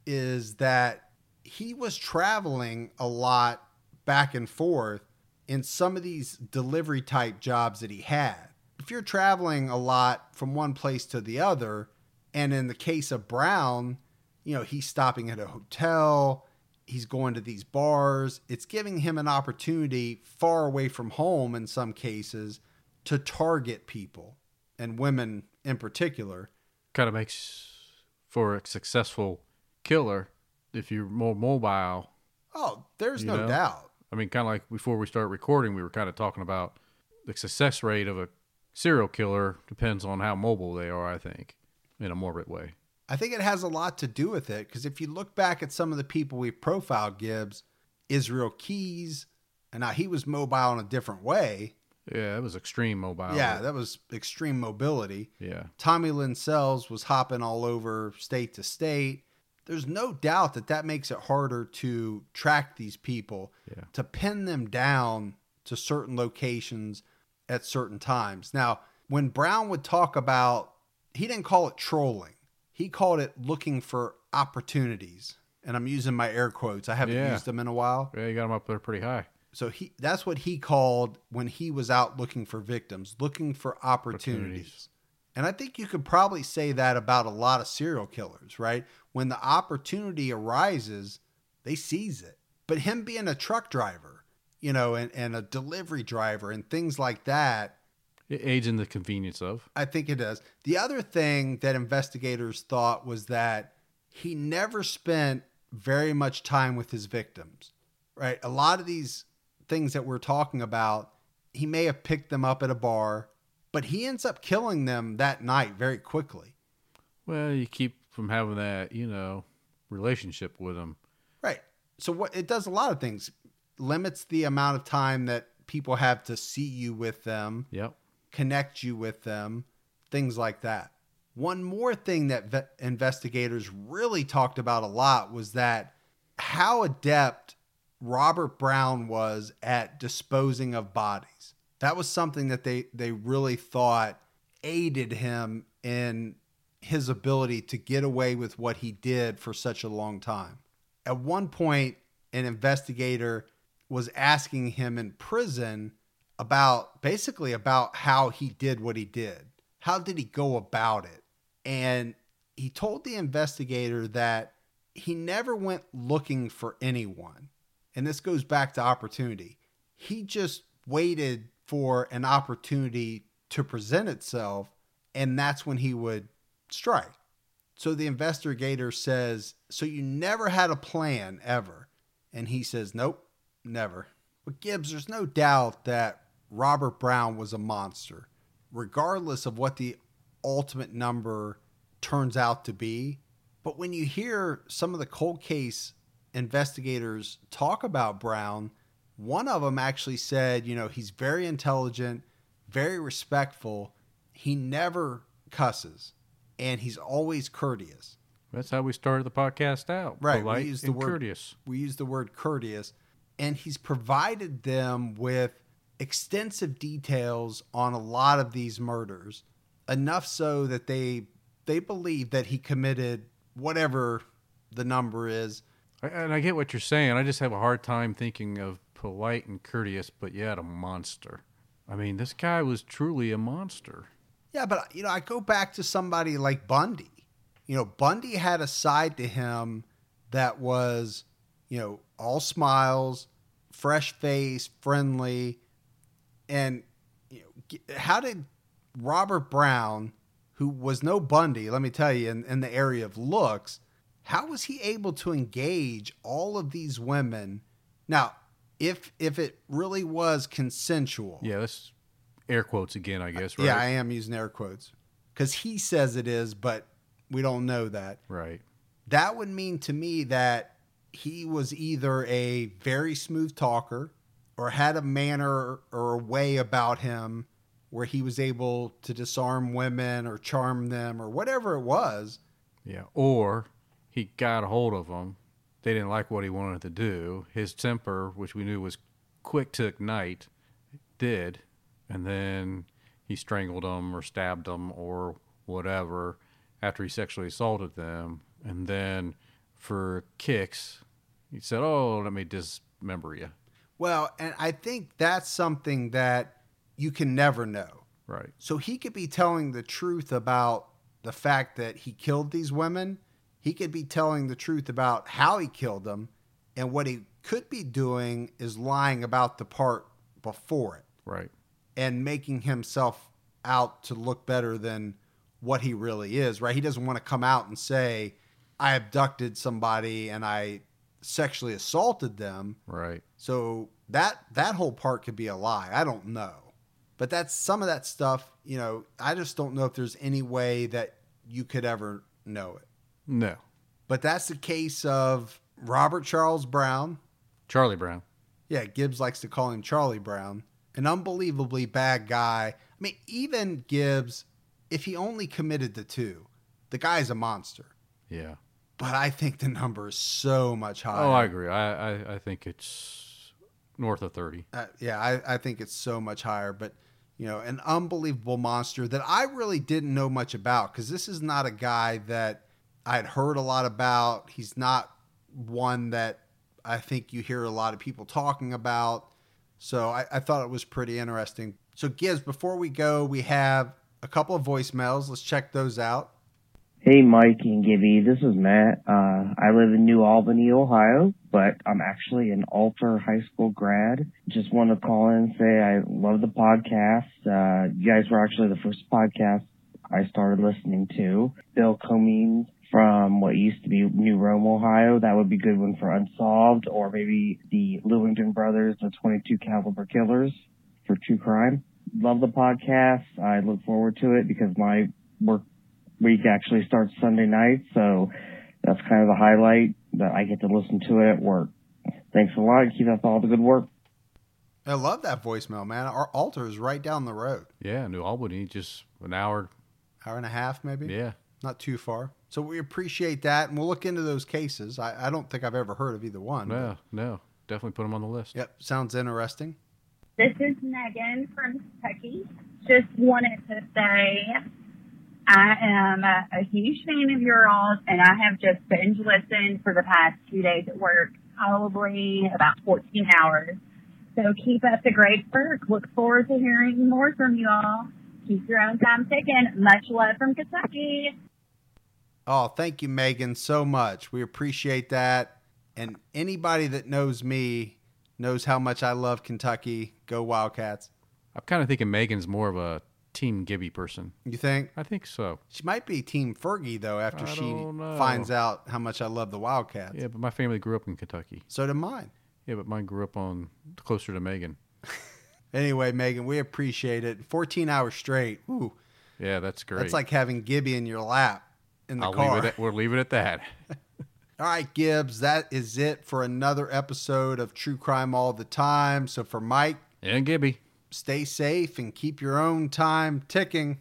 is that he was traveling a lot back and forth in some of these delivery type jobs that he had. If you're traveling a lot from one place to the other, and in the case of Brown, he's stopping at a hotel, he's going to these bars, it's giving him an opportunity far away from home in some cases to target people, and women in particular. Kind of makes for a successful killer if you're more mobile. Oh, there's no doubt. I mean, kind of like before we start recording, we were kind of talking about the success rate of a serial killer depends on how mobile they are, I think, in a morbid way. I think it has a lot to do with it, because if you look back at some of the people we've profiled, Gibbs, Israel Keys, and now he was mobile in a different way. Yeah, it was extreme mobile. Yeah, that was extreme mobility. Yeah. Tommy Lynn Sells was hopping all over state to state. There's no doubt that makes it harder to track these people, to pin them down to certain locations at certain times. Now, when Brown would talk about, he didn't call it trolling. He called it looking for opportunities. And I'm using my air quotes. I haven't used them in a while. Yeah, you got them up there pretty high. So that's what he called when he was out looking for victims, looking for opportunities. And I think you could probably say that about a lot of serial killers, right? When the opportunity arises, they seize it. But him being a truck driver, and a delivery driver and things like that. It aids in the convenience of. I think it does. The other thing that investigators thought was that he never spent very much time with his victims, right? A lot of these things that we're talking about, he may have picked them up at a bar, but he ends up killing them that night very quickly. Well, you keep from having that, relationship with them. Right. So it does a lot of things. limits the amount of time that people have to see you with them, Yep. connect you with them, things like that. One more thing that investigators really talked about a lot was that how adept Robert Brown was at disposing of bodies. That was something that they really thought aided him in his ability to get away with what he did for such a long time. At one point, an investigator was asking him in prison about how he did what he did. How did he go about it? And he told the investigator that he never went looking for anyone. And this goes back to opportunity. He just waited for an opportunity to present itself, and that's when he would strike. So the investigator says, so you never had a plan ever? And he says, nope, never. But Gibbs, there's no doubt that Robert Brown was a monster, regardless of what the ultimate number turns out to be. But when you hear some of the cold case investigators talk about Brown, one of them actually said, he's very intelligent, very respectful. He never cusses, and he's always courteous. That's how we started the podcast out. Right. Polite we use the and word courteous. We use the word courteous, and he's provided them with extensive details on a lot of these murders, enough so that they believe that he committed whatever the number is. And I get what you're saying. I just have a hard time thinking of polite and courteous, but yet a monster. I mean, this guy was truly a monster. Yeah, but, I go back to somebody like Bundy. Bundy had a side to him that was, all smiles, fresh face, friendly. And how did Robert Brown, who was no Bundy, let me tell you, in the area of looks, how was he able to engage all of these women? Now, if it really was consensual. Yeah, that's air quotes again, I guess, right? Yeah, I am using air quotes. Because he says it is, but we don't know that. Right. That would mean to me that he was either a very smooth talker or had a manner or a way about him where he was able to disarm women or charm them or whatever it was. Yeah, or he got a hold of them. They didn't like what he wanted to do. His temper, which we knew was quick to ignite, did. And then he strangled them or stabbed them or whatever after he sexually assaulted them. And then for kicks, he said, oh, let me dismember you. Well, and I think that's something that you can never know. Right. So he could be telling the truth about the fact that he killed these women. He could be telling the truth about how he killed them. And what he could be doing is lying about the part before it. Right. And making himself out to look better than what he really is, right? He doesn't want to come out and say, I abducted somebody and I sexually assaulted them. Right. So that whole part could be a lie. I don't know. But that's some of that stuff, I just don't know if there's any way that you could ever know it. No. But that's the case of Robert Charles Brown. Charlie Brown. Yeah, Gibbs likes to call him Charlie Brown. An unbelievably bad guy. I mean, even Gibbs, if he only committed the two, the guy's a monster. Yeah. But I think the number is so much higher. Oh, I agree. I think it's north of 30. I think it's so much higher. But, an unbelievable monster that I really didn't know much about, because this is not a guy that I'd heard a lot about. He's not one that I think you hear a lot of people talking about. So I thought it was pretty interesting. So Gibbs, before we go, we have a couple of voicemails. Let's check those out. Hey, Mike and Gibby, this is Matt. I live in New Albany, Ohio, but I'm actually an Alter High School grad. Just want to call in and say I love the podcast. You guys were actually the first podcast I started listening to. Bill Cummings from what used to be New Rome, Ohio. That would be a good one for Unsolved, or maybe the Lewington Brothers, the 22 Caliber Killers for true crime. Love the podcast. I look forward to it because my work week actually starts Sunday night, so that's kind of the highlight that I get to listen to it at work. Thanks a lot. Keep up all the good work. I love that voicemail, man. Our altar is right down the road. Yeah, New Albany, just an hour. Hour and a half, maybe? Yeah. Not too far. So we appreciate that, and we'll look into those cases. I don't think I've ever heard of either one. No. Definitely put them on the list. Yep, sounds interesting. This is Megan from Kentucky. Just wanted to say I am a huge fan of your all's, and I have just binge listened for the past 2 days at work, probably about 14 hours. So keep up the great work. Look forward to hearing more from you all. Keep your own time ticking. Much love from Kentucky. Oh, thank you, Megan, so much. We appreciate that. And anybody that knows me knows how much I love Kentucky. Go Wildcats. I'm kind of thinking Megan's more of a Team Gibby person. You think? I think so. She might be Team Fergie, though, after she don't know. finds out how much I love the Wildcats. Yeah, but my family grew up in Kentucky. So did mine. Yeah, but mine grew up on closer to Megan. Anyway, Megan, we appreciate it. 14 hours straight. Ooh. Yeah, that's great. That's like having Gibby in your lap in the car. We'll leave it at that. All right, Gibbs, that is it for another episode of True Crime All the Time. So for Mike and Gibby, stay safe and keep your own time ticking.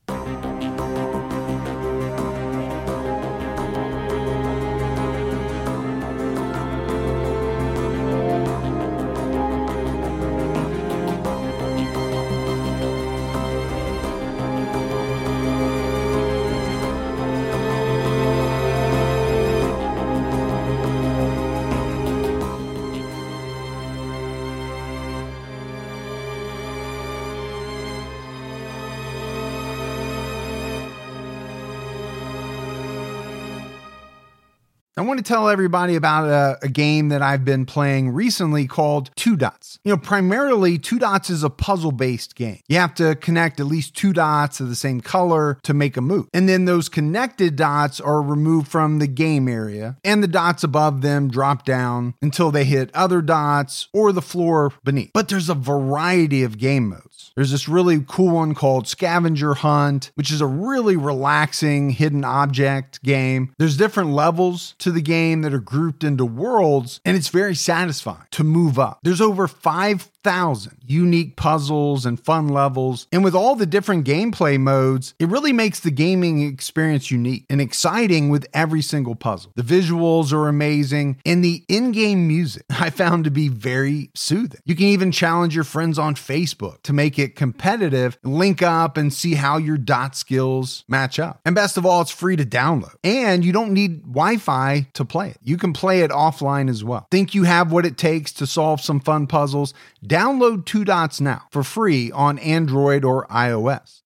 I want to tell everybody about a game that I've been playing recently called Two Dots. Primarily, Two Dots is a puzzle-based game. You have to connect at least two dots of the same color to make a move. And then those connected dots are removed from the game area, and the dots above them drop down until they hit other dots or the floor beneath. But there's a variety of game modes. There's this really cool one called Scavenger Hunt, which is a really relaxing hidden object game. There's different levels to the game that are grouped into worlds, and it's very satisfying to move up. There's over 5,000 unique puzzles and fun levels, and with all the different gameplay modes, it really makes the gaming experience unique and exciting with every single puzzle. The visuals are amazing, and the in-game music I found to be very soothing. You can even challenge your friends on Facebook to make it competitive, link up, and see how your dot skills match up. And best of all, it's free to download, and you don't need Wi-Fi to play it. You can play it offline as well. Think you have what it takes to solve some fun puzzles? Download Two Dots now for free on Android or iOS.